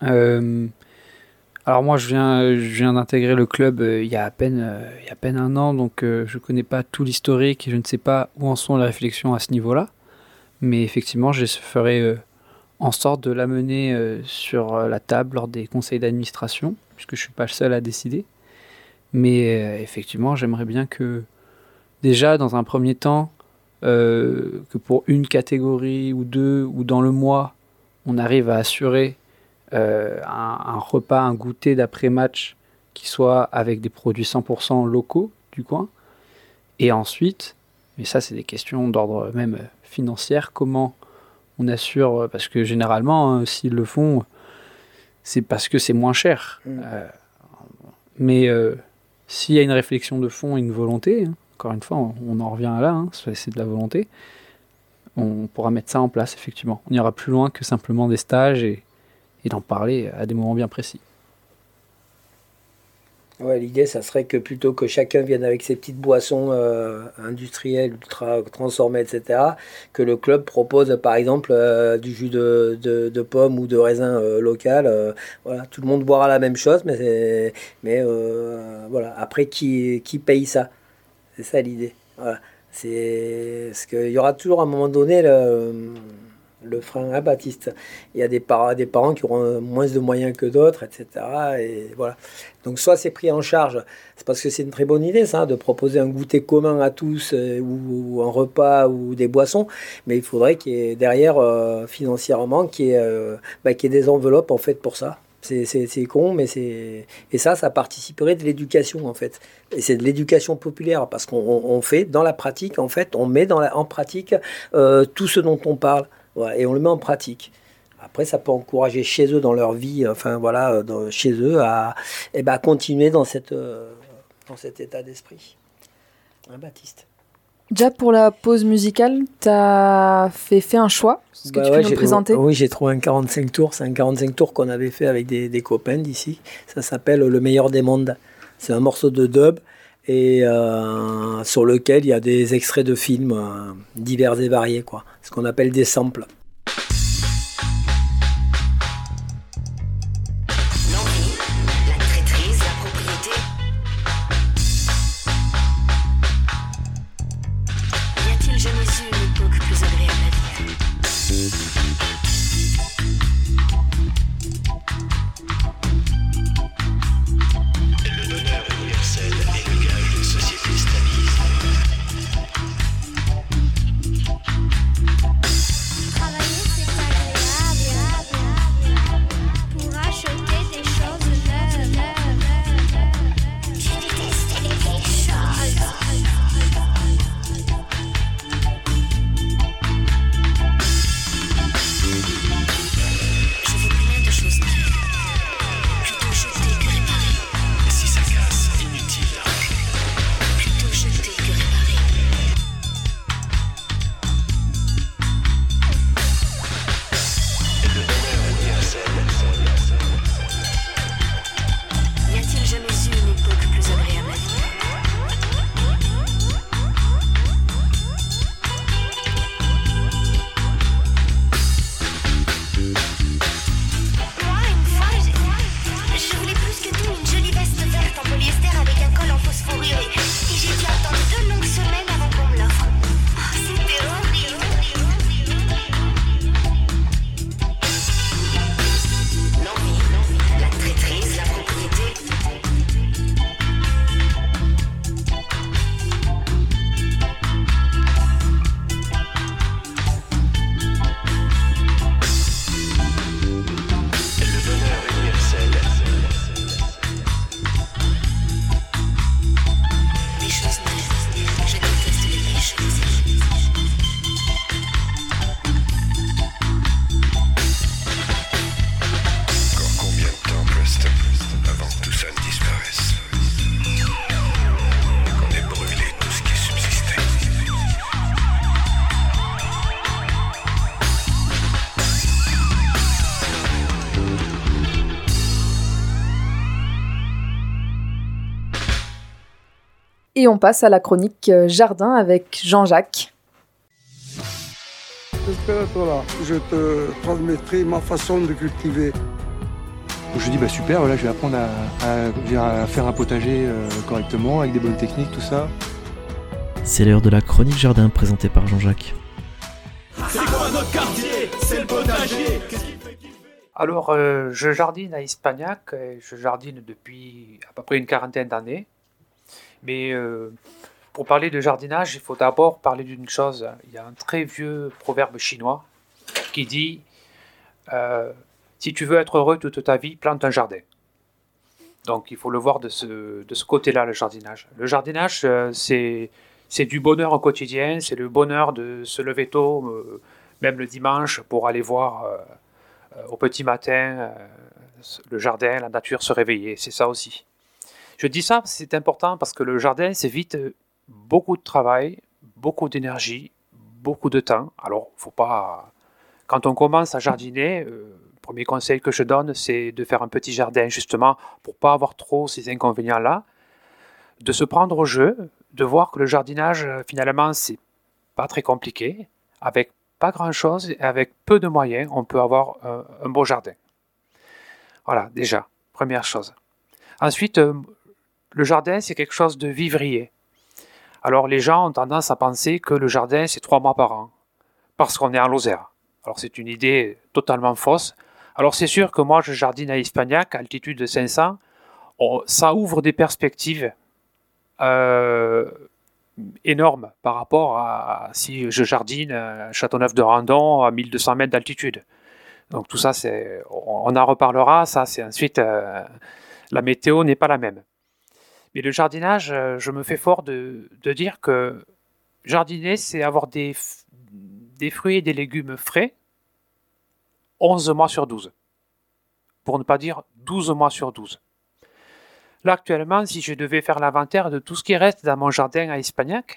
Speaker 6: Alors moi, je viens d'intégrer le club il y a à peine 1 an, donc je connais pas tout l'historique et je ne sais pas où en sont les réflexions à ce niveau-là. Mais effectivement, je ferai en sorte de l'amener sur la table lors des conseils d'administration, puisque je ne suis pas le seul à décider. Mais effectivement, j'aimerais bien que, déjà, dans un premier temps, que pour une catégorie ou deux, ou dans le mois, on arrive à assurer un repas, un goûter d'après-match qui soit avec des produits 100% locaux du coin. Et ensuite, mais ça c'est des questions d'ordre même financier, comment on assure, parce que généralement, s'ils le font, c'est parce que c'est moins cher. Mais s'il y a une réflexion de fond et une volonté, encore une fois, on en revient là, c'est de la volonté, on pourra mettre ça en place, effectivement. On ira plus loin que simplement des stages et d'en parler à des moments bien précis.
Speaker 5: Ouais, l'idée, ça serait que plutôt que chacun vienne avec ses petites boissons industrielles, ultra transformées, etc., que le club propose, par exemple, du jus de pomme ou de raisin local. Voilà, tout le monde boira la même chose, mais voilà. Après, qui paye ça? C'est ça l'idée. Voilà. Parce qu'il y aura toujours à un moment donné le frein à Baptiste. Il y a des parents qui auront moins de moyens que d'autres, etc. Et voilà. Donc soit c'est pris en charge, c'est parce que c'est une très bonne idée, ça, de proposer un goûter commun à tous, ou un repas, ou des boissons, mais il faudrait qu'il y ait derrière, financièrement, qu'il y ait des enveloppes, en fait, pour ça. C'est con, mais et ça participerait de l'éducation, en fait. Et c'est de l'éducation populaire, parce qu'on fait dans la pratique, en fait, on met en pratique tout ce dont on parle. Voilà, et on le met en pratique. Après, ça peut encourager chez eux dans leur vie, chez eux à continuer dans cet état d'esprit. Baptiste.
Speaker 2: Déjà pour la pause musicale, tu as fait un choix. Est-ce que tu peux nous présenter ?
Speaker 5: Oui, j'ai trouvé un 45 tours. C'est un 45 tours qu'on avait fait avec des copains d'ici. Ça s'appelle Le meilleur des mondes. C'est un morceau de dub et sur lequel il y a des extraits de films divers et variés, quoi. Ce qu'on appelle des samples.
Speaker 2: Et on passe à la chronique Jardin avec Jean-Jacques.
Speaker 10: J'espère être là. Je te transmettrai ma façon de cultiver.
Speaker 11: Je dis super, là je vais apprendre à faire un potager correctement, avec des bonnes techniques, tout ça.
Speaker 3: C'est l'heure de la chronique Jardin présentée par Jean-Jacques.
Speaker 12: C'est quoi notre quartier? C'est le potager.
Speaker 13: Alors, je jardine à Ispagnac, je jardine depuis à peu près une quarantaine d'années. Mais pour parler de jardinage, il faut d'abord parler d'une chose. Il y a un très vieux proverbe chinois qui dit si tu veux être heureux toute ta vie, plante un jardin. Donc il faut le voir de ce côté-là, le jardinage. Le jardinage, c'est du bonheur au quotidien, c'est le bonheur de se lever tôt, même le dimanche, pour aller voir au petit matin le jardin, la nature se réveiller. C'est ça aussi. Je dis ça, c'est important parce que le jardin, c'est vite beaucoup de travail, beaucoup d'énergie, beaucoup de temps. Alors, faut pas. Quand on commence à jardiner, le premier conseil que je donne, c'est de faire un petit jardin, justement, pour pas avoir trop ces inconvénients-là, de se prendre au jeu, de voir que le jardinage, finalement, c'est pas très compliqué, avec pas grand-chose et avec peu de moyens, on peut avoir un beau jardin. Voilà, déjà, première chose. Ensuite, le jardin, c'est quelque chose de vivrier. Alors, les gens ont tendance à penser que le jardin, c'est 3 mois par an, parce qu'on est en Lozère. Alors, c'est une idée totalement fausse. Alors, c'est sûr que moi, je jardine à Ispagnac, à altitude de 500. Ça ouvre des perspectives énorme par rapport à si je jardine à Châteauneuf-de-Randon à 1200 mètres d'altitude. Donc tout ça, on en reparlera, ça c'est ensuite, la météo n'est pas la même. Mais le jardinage, je me fais fort de dire que jardiner, c'est avoir des fruits et des légumes frais 11 mois sur 12. Pour ne pas dire 12 mois sur 12. Là, actuellement, si je devais faire l'inventaire de tout ce qui reste dans mon jardin à Ispagnac,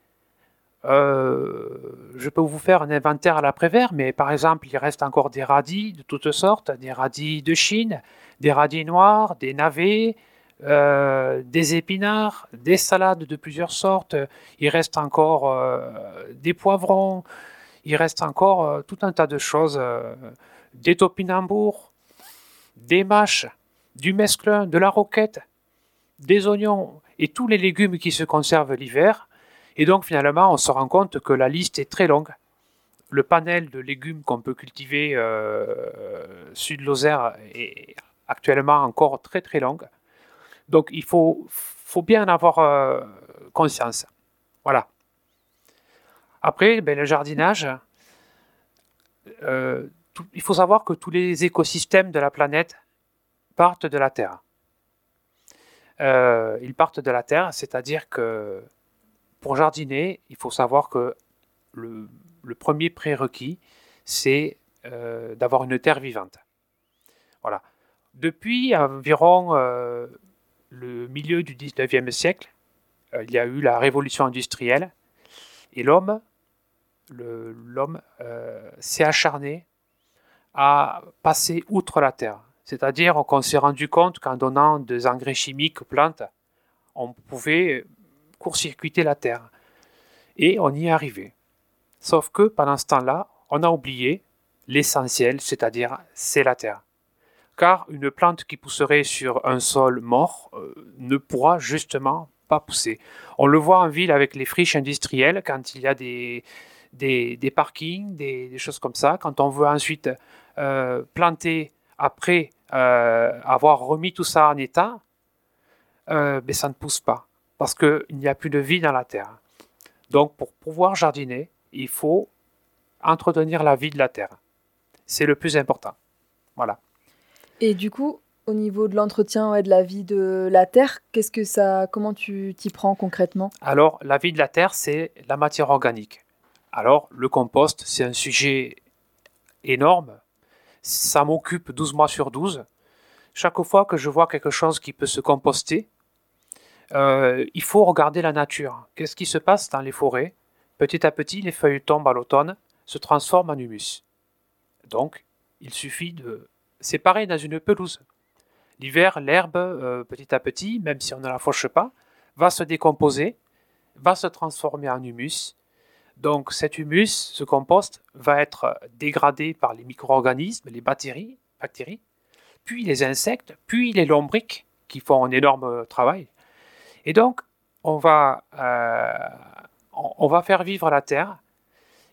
Speaker 13: je peux vous faire un inventaire à l'après-vert, mais par exemple, il reste encore des radis de toutes sortes, des radis de Chine, des radis noirs, des navets, des épinards, des salades de plusieurs sortes, il reste encore des poivrons, il reste encore tout un tas de choses, des topinambours, des mâches, du mesclun, de la roquette, des oignons et tous les légumes qui se conservent l'hiver. Et donc finalement, on se rend compte que la liste est très longue. Le panel de légumes qu'on peut cultiver sud Lozère est actuellement encore très très long. Donc il faut bien en avoir conscience. Voilà. Après, le jardinage, il faut savoir que tous les écosystèmes de la planète partent de la Terre. Ils partent de la Terre, c'est-à-dire que pour jardiner, il faut savoir que le premier prérequis, c'est d'avoir une terre vivante. Voilà. Depuis environ le milieu du 19e siècle, il y a eu la révolution industrielle et l'homme s'est acharné à passer outre la terre. C'est-à-dire qu'on s'est rendu compte qu'en donnant des engrais chimiques aux plantes, on pouvait court-circuiter la terre. Et on y est arrivé. Sauf que pendant ce temps-là, on a oublié l'essentiel, c'est-à-dire c'est la terre. Car une plante qui pousserait sur un sol mort ne pourra justement pas pousser. On le voit en ville avec les friches industrielles, quand il y a des parkings, des choses comme ça. Quand on veut ensuite planter après avoir remis tout ça en état, ça ne pousse pas, parce qu'il n'y a plus de vie dans la terre. Donc pour pouvoir jardiner, il faut entretenir la vie de la terre. C'est le plus important. Voilà.
Speaker 2: Et du coup, au niveau de l'entretien de la vie de la terre, comment tu t'y prends concrètement ?
Speaker 13: Alors, la vie de la terre, c'est la matière organique. Alors, le compost, c'est un sujet énorme. Ça m'occupe 12 mois sur 12. Chaque fois que je vois quelque chose qui peut se composter, il faut regarder la nature. Qu'est-ce qui se passe dans les forêts ? Petit à petit, les feuilles tombent à l'automne, se transforment en humus. Donc, il suffit de... C'est pareil dans une pelouse. L'hiver, l'herbe, petit à petit, même si on ne la fauche pas, va se décomposer, va se transformer en humus. Donc cet humus, ce compost, va être dégradé par les micro-organismes, les bactéries, puis les insectes, puis les lombriques qui font un énorme travail. Et donc, on va faire vivre la terre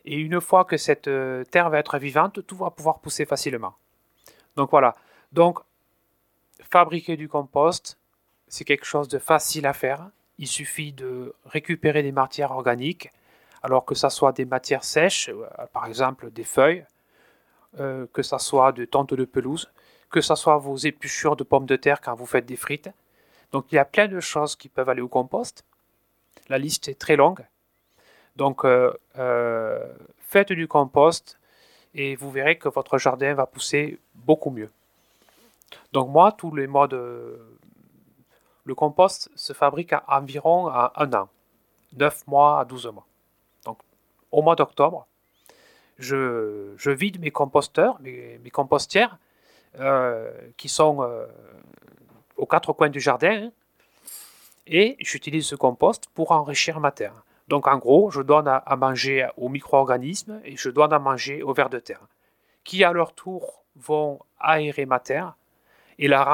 Speaker 13: Et une fois que cette terre va être vivante, tout va pouvoir pousser facilement. Donc voilà. Donc, fabriquer du compost, c'est quelque chose de facile à faire. Il suffit de récupérer des matières organiques, alors que ça soit des matières sèches, par exemple des feuilles, que ça soit de tonte de pelouse, que ça soit vos épluchures de pommes de terre quand vous faites des frites. Donc il y a plein de choses qui peuvent aller au compost. La liste est très longue. Donc faites du compost et vous verrez que votre jardin va pousser beaucoup mieux. Donc moi, tous les mois le compost se fabrique à environ à 1 an, 9 mois à 12 mois. Donc au mois d'octobre, je vide mes composteurs, mes compostières, qui sont aux 4 coins du jardin, et j'utilise ce compost pour enrichir ma terre. Donc en gros, je donne à manger aux micro-organismes et je donne à manger aux vers de terre, qui à leur tour vont aérer ma terre et la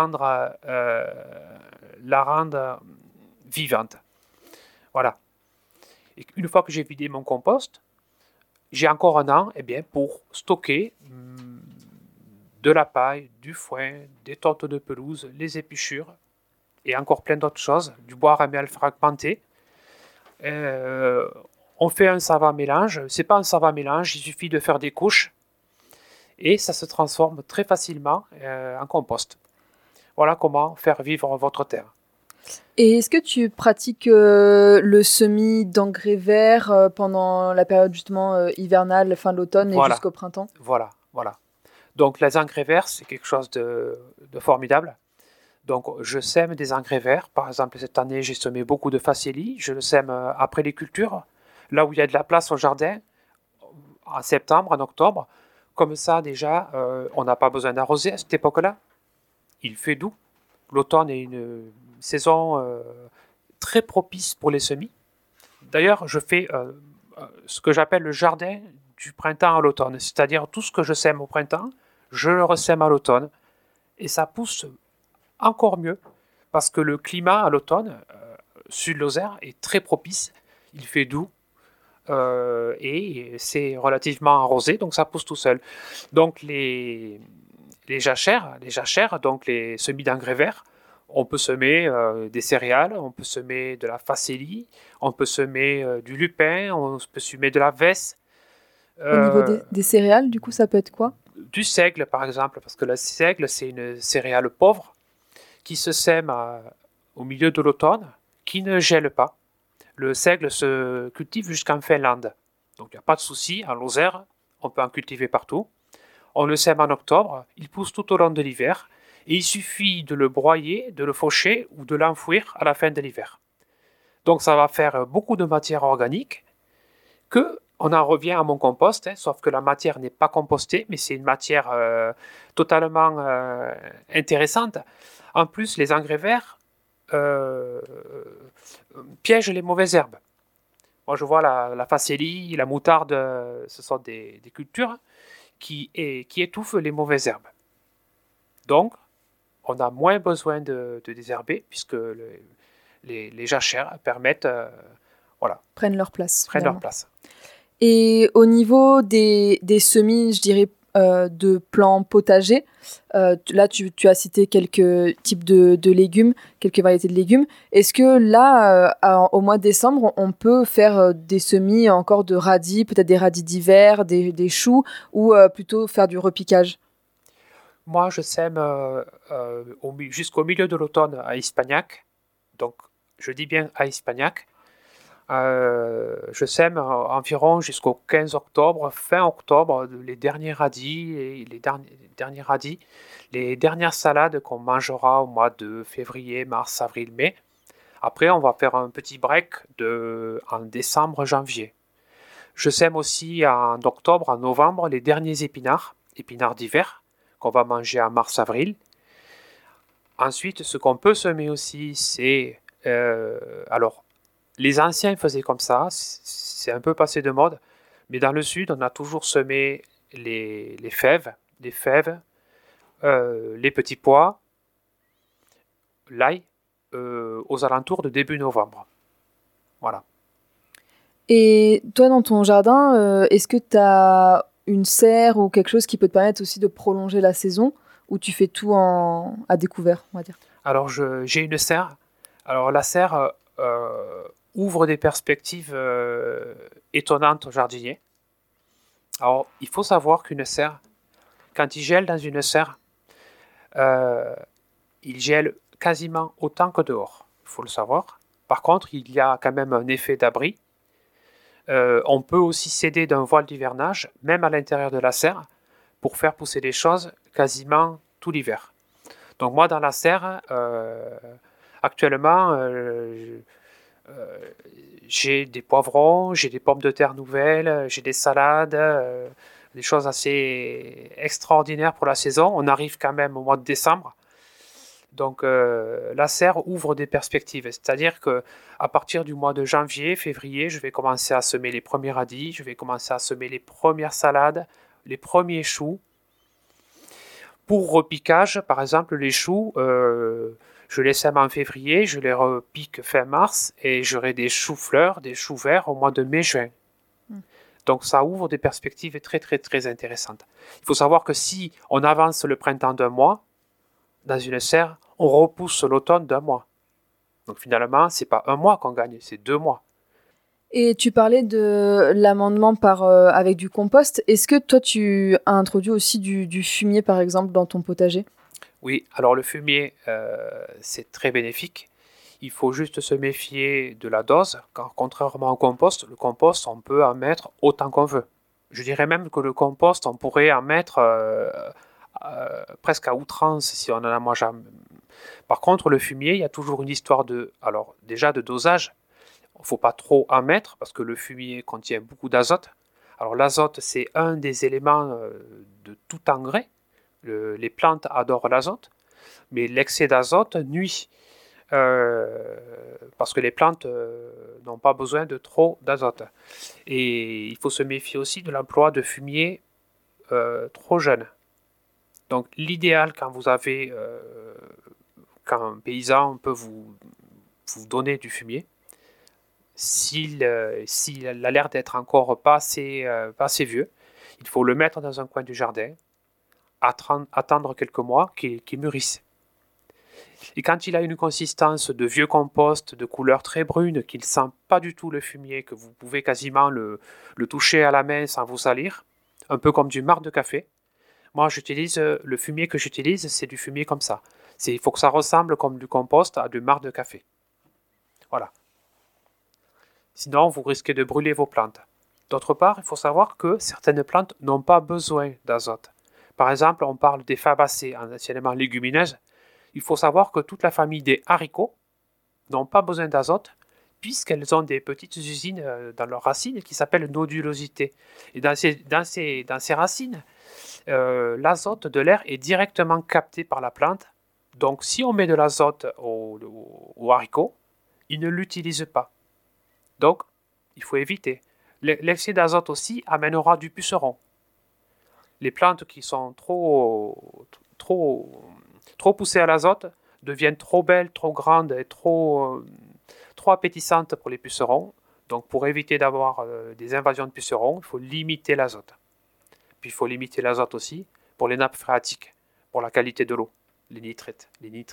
Speaker 13: rendre vivante. Voilà. Et une fois que j'ai vidé mon compost, j'ai encore 1 an pour stocker de la paille, du foin, des tontes de pelouse, les épluchures et encore plein d'autres choses, du bois ramel fragmenté. On fait un savant mélange. C'est pas un savant mélange, il suffit de faire des couches et ça se transforme très facilement en compost. Voilà comment faire vivre votre terre.
Speaker 2: Et est-ce que tu pratiques le semis d'engrais verts pendant la période justement hivernale, fin de l'automne et jusqu'au printemps ?
Speaker 13: Voilà. Donc les engrais verts, c'est quelque chose de formidable. Donc je sème des engrais verts. Par exemple, cette année, j'ai semé beaucoup de facélie. Je le sème après les cultures, là où il y a de la place au jardin, en septembre, en octobre. Comme ça, déjà, on n'a pas besoin d'arroser à cette époque-là. Il fait doux. L'automne est une saison très propice pour les semis. D'ailleurs, je fais ce que j'appelle le jardin du printemps à l'automne. C'est-à-dire tout ce que je sème au printemps, je le ressème à l'automne. Et ça pousse encore mieux parce que le climat à l'automne, Sud-Lozère, est très propice. Il fait doux et c'est relativement arrosé, donc ça pousse tout seul. Donc les jachères, donc les semis d'engrais verts, on peut semer des céréales, on peut semer de la facélie, on peut semer du lupin, on peut semer de la vesse.
Speaker 2: Au niveau des céréales, du coup, ça peut être quoi ?
Speaker 13: Du seigle, par exemple, parce que le seigle, c'est une céréale pauvre qui se sème au milieu de l'automne, qui ne gèle pas. Le seigle se cultive jusqu'en Finlande. Donc il n'y a pas de souci, en Lozère, on peut en cultiver partout. On le sème en octobre, il pousse tout au long de l'hiver, et il suffit de le broyer, de le faucher ou de l'enfouir à la fin de l'hiver. Donc ça va faire beaucoup de matière organique, on en revient à mon compost, sauf que la matière n'est pas compostée, mais c'est une matière totalement intéressante. En plus, les engrais verts piègent les mauvaises herbes. Moi, je vois la facélie, la moutarde, ce sont des cultures qui étouffent les mauvaises herbes. Donc, on a moins besoin de désherber puisque les jachères permettent,
Speaker 2: prennent leur place.
Speaker 13: Et
Speaker 2: au niveau des semis, je dirais, de plants potagers, là tu as cité quelques types de légumes, quelques variétés de légumes. Est-ce que là, au mois de décembre, on peut faire des semis encore de radis, peut-être des radis d'hiver, des choux, ou plutôt faire du repiquage ?
Speaker 13: Moi, je sème jusqu'au milieu de l'automne à Hispagnac. Donc, je dis bien à Hispagnac. Je sème environ jusqu'au 15 octobre, fin octobre, les derniers radis, les dernières salades qu'on mangera au mois de février, mars, avril, mai. Après, on va faire un petit break en décembre, janvier. Je sème aussi en octobre, en novembre, les derniers épinards d'hiver, qu'on va manger en mars, avril. Ensuite, ce qu'on peut semer aussi, c'est... les anciens faisaient comme ça, c'est un peu passé de mode, mais dans le sud, on a toujours semé les fèves, les petits pois, l'ail, aux alentours de début novembre. Voilà.
Speaker 2: Et toi, dans ton jardin, est-ce que tu as une serre ou quelque chose qui peut te permettre aussi de prolonger la saison, ou tu fais tout à découvert, on va dire?
Speaker 13: Alors, j'ai une serre. Alors, la serre ouvre des perspectives étonnantes aux jardiniers. Alors, il faut savoir qu'une serre, quand il gèle dans une serre, il gèle quasiment autant que dehors. Il faut le savoir. Par contre, il y a quand même un effet d'abri. On peut aussi s'aider d'un voile d'hivernage, même à l'intérieur de la serre, pour faire pousser les choses quasiment tout l'hiver. Donc moi, dans la serre, actuellement, j'ai des poivrons, j'ai des pommes de terre nouvelles, j'ai des salades, des choses assez extraordinaires pour la saison. On arrive quand même au mois de décembre. Donc la serre ouvre des perspectives, c'est-à-dire qu'à partir du mois de janvier, février, je vais commencer à semer les premiers radis, je vais commencer à semer les premières salades, les premiers choux. Pour repiquage, par exemple, les choux, je les sème en février, je les repique fin mars et j'aurai des choux-fleurs, des choux verts au mois de mai-juin. Donc ça ouvre des perspectives très très très intéressantes. Il faut savoir que si on avance le printemps d'un mois, dans une serre, on repousse l'automne d'un mois. Donc finalement, c'est pas un mois qu'on gagne, c'est 2 mois.
Speaker 2: Et tu parlais de l'amendement avec du compost. Est-ce que toi, tu as introduit aussi du fumier, par exemple, dans ton potager?
Speaker 13: Oui, alors le fumier, c'est très bénéfique. Il faut juste se méfier de la dose, car contrairement au compost, le compost, on peut en mettre autant qu'on veut. Je dirais même que le compost, on pourrait en mettre presque à outrance si on en a mangé. Par contre, le fumier, il y a toujours une histoire alors déjà de dosage. Il ne faut pas trop en mettre parce que le fumier contient beaucoup d'azote. Alors l'azote, c'est un des éléments de tout engrais. Les plantes adorent l'azote, mais l'excès d'azote nuit parce que les plantes n'ont pas besoin de trop d'azote. Et il faut se méfier aussi de l'emploi de fumier trop jeune. Donc l'idéal quand un paysan peut vous donner du fumier, s'il a l'air d'être encore pas assez vieux, il faut le mettre dans un coin du jardin, attendre quelques mois qu'il mûrisse. Et quand il a une consistance de vieux compost, de couleur très brune, qu'il ne sent pas du tout le fumier, que vous pouvez quasiment le toucher à la main sans vous salir, un peu comme du marc de café, moi le fumier que j'utilise, c'est du fumier comme ça. Il faut que ça ressemble comme du compost à du marc de café. Voilà. Sinon, vous risquez de brûler vos plantes. D'autre part, il faut savoir que certaines plantes n'ont pas besoin d'azote. Par exemple, on parle des fabacées, anciennement légumineuses. Il faut savoir que toute la famille des haricots n'ont pas besoin d'azote puisqu'elles ont des petites usines dans leurs racines qui s'appellent nodulosité. Et dans ces racines, l'azote de l'air est directement capté par la plante. Donc, si on met de l'azote au haricot, il ne l'utilise pas. Donc, il faut éviter. L'excès d'azote aussi amènera du puceron. Les plantes qui sont trop poussées à l'azote deviennent trop belles, trop grandes et trop appétissantes pour les pucerons. Donc, pour éviter d'avoir des invasions de pucerons, il faut limiter l'azote. Puis, il faut limiter l'azote aussi pour les nappes phréatiques, pour la qualité de l'eau, les nitrates.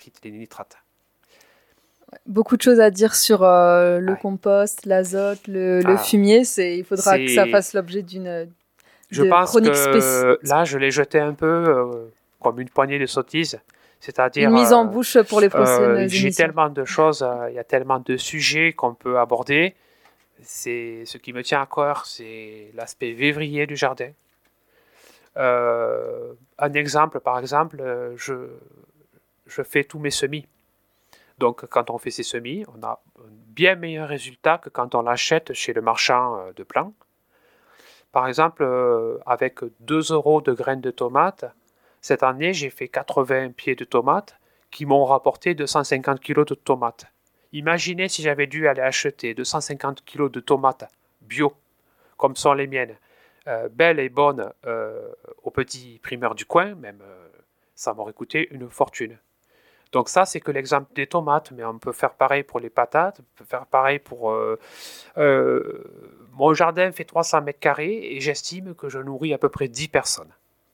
Speaker 2: Beaucoup de choses à dire sur le compost, l'azote, le fumier. Il faudra que ça fasse l'objet d'une chronique spéciale.
Speaker 13: Là, je l'ai jeté un peu comme une poignée de sottises. C'est-à-dire
Speaker 2: une mise en bouche pour les prochaines émissions.
Speaker 13: J'ai tellement de choses, il y a tellement de sujets qu'on peut aborder. Ce qui me tient à cœur, c'est l'aspect vivrier du jardin. Un exemple, par exemple, je fais tous mes semis. Donc, quand on fait ces semis, on a un bien meilleur résultat que quand on l'achète chez le marchand de plants. Par exemple, avec 2 € de graines de tomates, cette année, j'ai fait 80 pieds de tomates qui m'ont rapporté 250 kg de tomates. Imaginez si j'avais dû aller acheter 250 kg de tomates bio, comme sont les miennes, belles et bonnes au petit primeur du coin, même ça m'aurait coûté une fortune. Donc ça, c'est que l'exemple des tomates, mais on peut faire pareil pour les patates, on peut faire pareil pour... mon jardin fait 300 mètres carrés et j'estime que je nourris à peu près 10 personnes.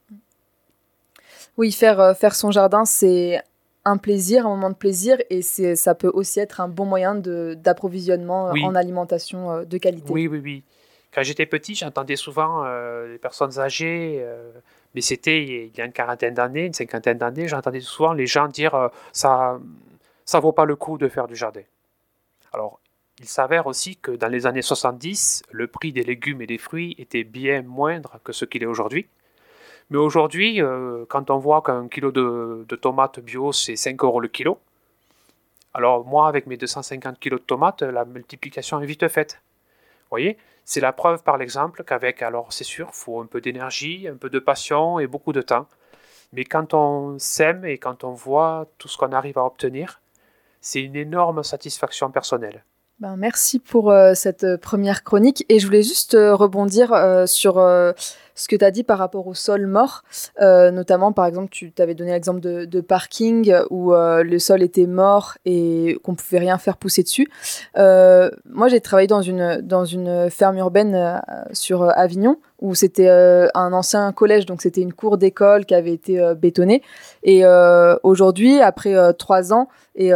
Speaker 2: Oui, faire son jardin, c'est un plaisir, un moment de plaisir, et ça peut aussi être un bon moyen d'approvisionnement en alimentation de qualité.
Speaker 13: Oui. Quand j'étais petit, j'entendais souvent les personnes âgées, mais c'était il y a une quarantaine d'années, une cinquantaine d'années, j'entendais souvent les gens dire ça vaut pas le coup de faire du jardin. Alors, il s'avère aussi que dans les années 70, le prix des légumes et des fruits était bien moindre que ce qu'il est aujourd'hui. Mais aujourd'hui, quand on voit qu'un kilo de tomates bio, c'est 5 € le kilo, alors moi, avec mes 250 kilos de tomates, la multiplication est vite faite. Vous voyez, c'est la preuve par l'exemple qu'avec, alors c'est sûr, il faut un peu d'énergie, un peu de passion et beaucoup de temps. Mais quand on sème et quand on voit tout ce qu'on arrive à obtenir, c'est une énorme satisfaction personnelle.
Speaker 2: Merci pour cette première chronique. Et je voulais juste rebondir sur ce que tu as dit par rapport au sol mort. Notamment, par exemple, tu t'avais donné l'exemple de parking où le sol était mort et qu'on ne pouvait rien faire pousser dessus. Moi, j'ai travaillé dans une ferme urbaine sur Avignon où c'était un ancien collège, donc c'était une cour d'école qui avait été bétonnée. Et aujourd'hui, après 3 ans, et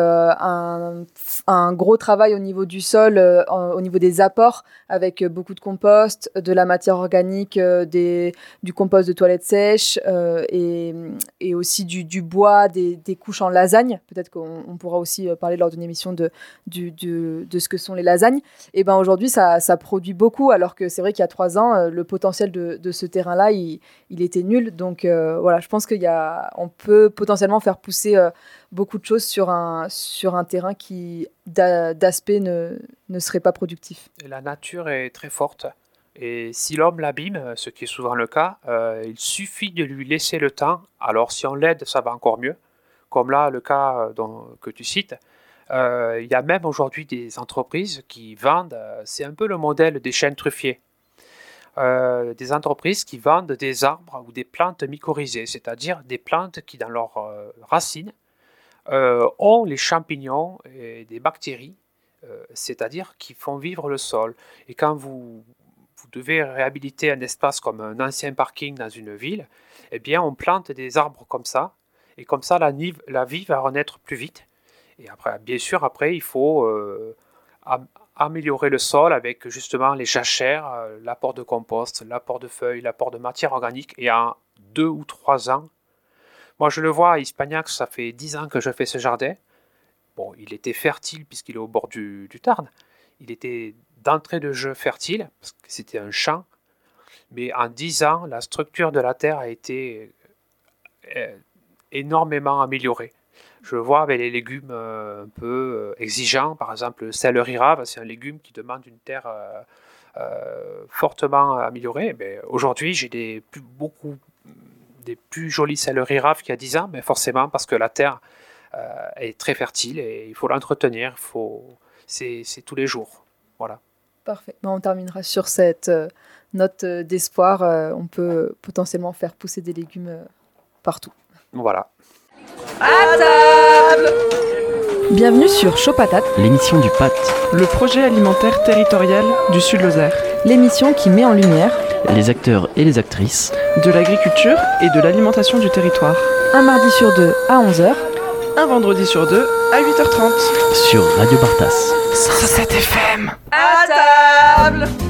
Speaker 2: un gros travail au niveau du sol, au niveau des apports, avec beaucoup de compost, de la matière organique, du compost de toilette sèche, et aussi du bois, des couches en lasagne. Peut-être qu'on pourra aussi parler lors d'une émission de ce que sont les lasagnes. Et aujourd'hui, ça produit beaucoup, alors que c'est vrai qu'il y a 3 ans, le potentiel de ce terrain-là, il était nul. Donc voilà, je pense on peut potentiellement faire pousser beaucoup de choses sur un terrain qui, d'aspect, ne serait pas productif.
Speaker 13: Et la nature est très forte. Et si l'homme l'abîme, ce qui est souvent le cas, il suffit de lui laisser le temps. Alors si on l'aide, ça va encore mieux. Comme là, le cas que tu cites. Il y a même aujourd'hui des entreprises qui vendent, c'est un peu le modèle des chênes truffiers. Des entreprises qui vendent des arbres ou des plantes mycorhizées, c'est-à-dire des plantes qui, dans leurs racines, ont les champignons et des bactéries, c'est-à-dire qui font vivre le sol. Et quand vous devez réhabiliter un espace comme un ancien parking dans une ville, eh bien on plante des arbres comme ça, et comme ça la vie va renaître plus vite. Et après, bien sûr, il faut améliorer le sol avec justement les jachères, l'apport de compost, l'apport de feuilles, l'apport de matière organique. Et en 2 ou 3 ans, moi je le vois à Hispagnac, ça fait 10 ans que je fais ce jardin. Bon, il était fertile puisqu'il est au bord du Tarn. Il était d'entrée de jeu fertile, parce que c'était un champ. Mais en 10 ans, la structure de la terre a été énormément améliorée. Je le vois avec les légumes un peu exigeants, par exemple le céleri rave, c'est un légume qui demande une terre fortement améliorée. Mais aujourd'hui, j'ai des plus jolis céleri rave qu'il y a 10 ans, mais forcément parce que la terre est très fertile et il faut l'entretenir, c'est tous les jours. Voilà.
Speaker 2: Parfait. On terminera sur cette note d'espoir. On peut potentiellement faire pousser des légumes partout.
Speaker 13: Voilà.
Speaker 1: À table!
Speaker 2: Bienvenue sur Chaud Patate,
Speaker 3: l'émission du PAT,
Speaker 4: le projet alimentaire territorial du Sud-Lozère.
Speaker 2: L'émission qui met en lumière
Speaker 3: les acteurs et les actrices
Speaker 4: de l'agriculture et de l'alimentation du territoire.
Speaker 2: Un mardi sur 2 à 11h,
Speaker 4: un vendredi sur 2 à 8h30.
Speaker 3: Sur Radio Bartas.
Speaker 4: 107 FM.
Speaker 1: À table!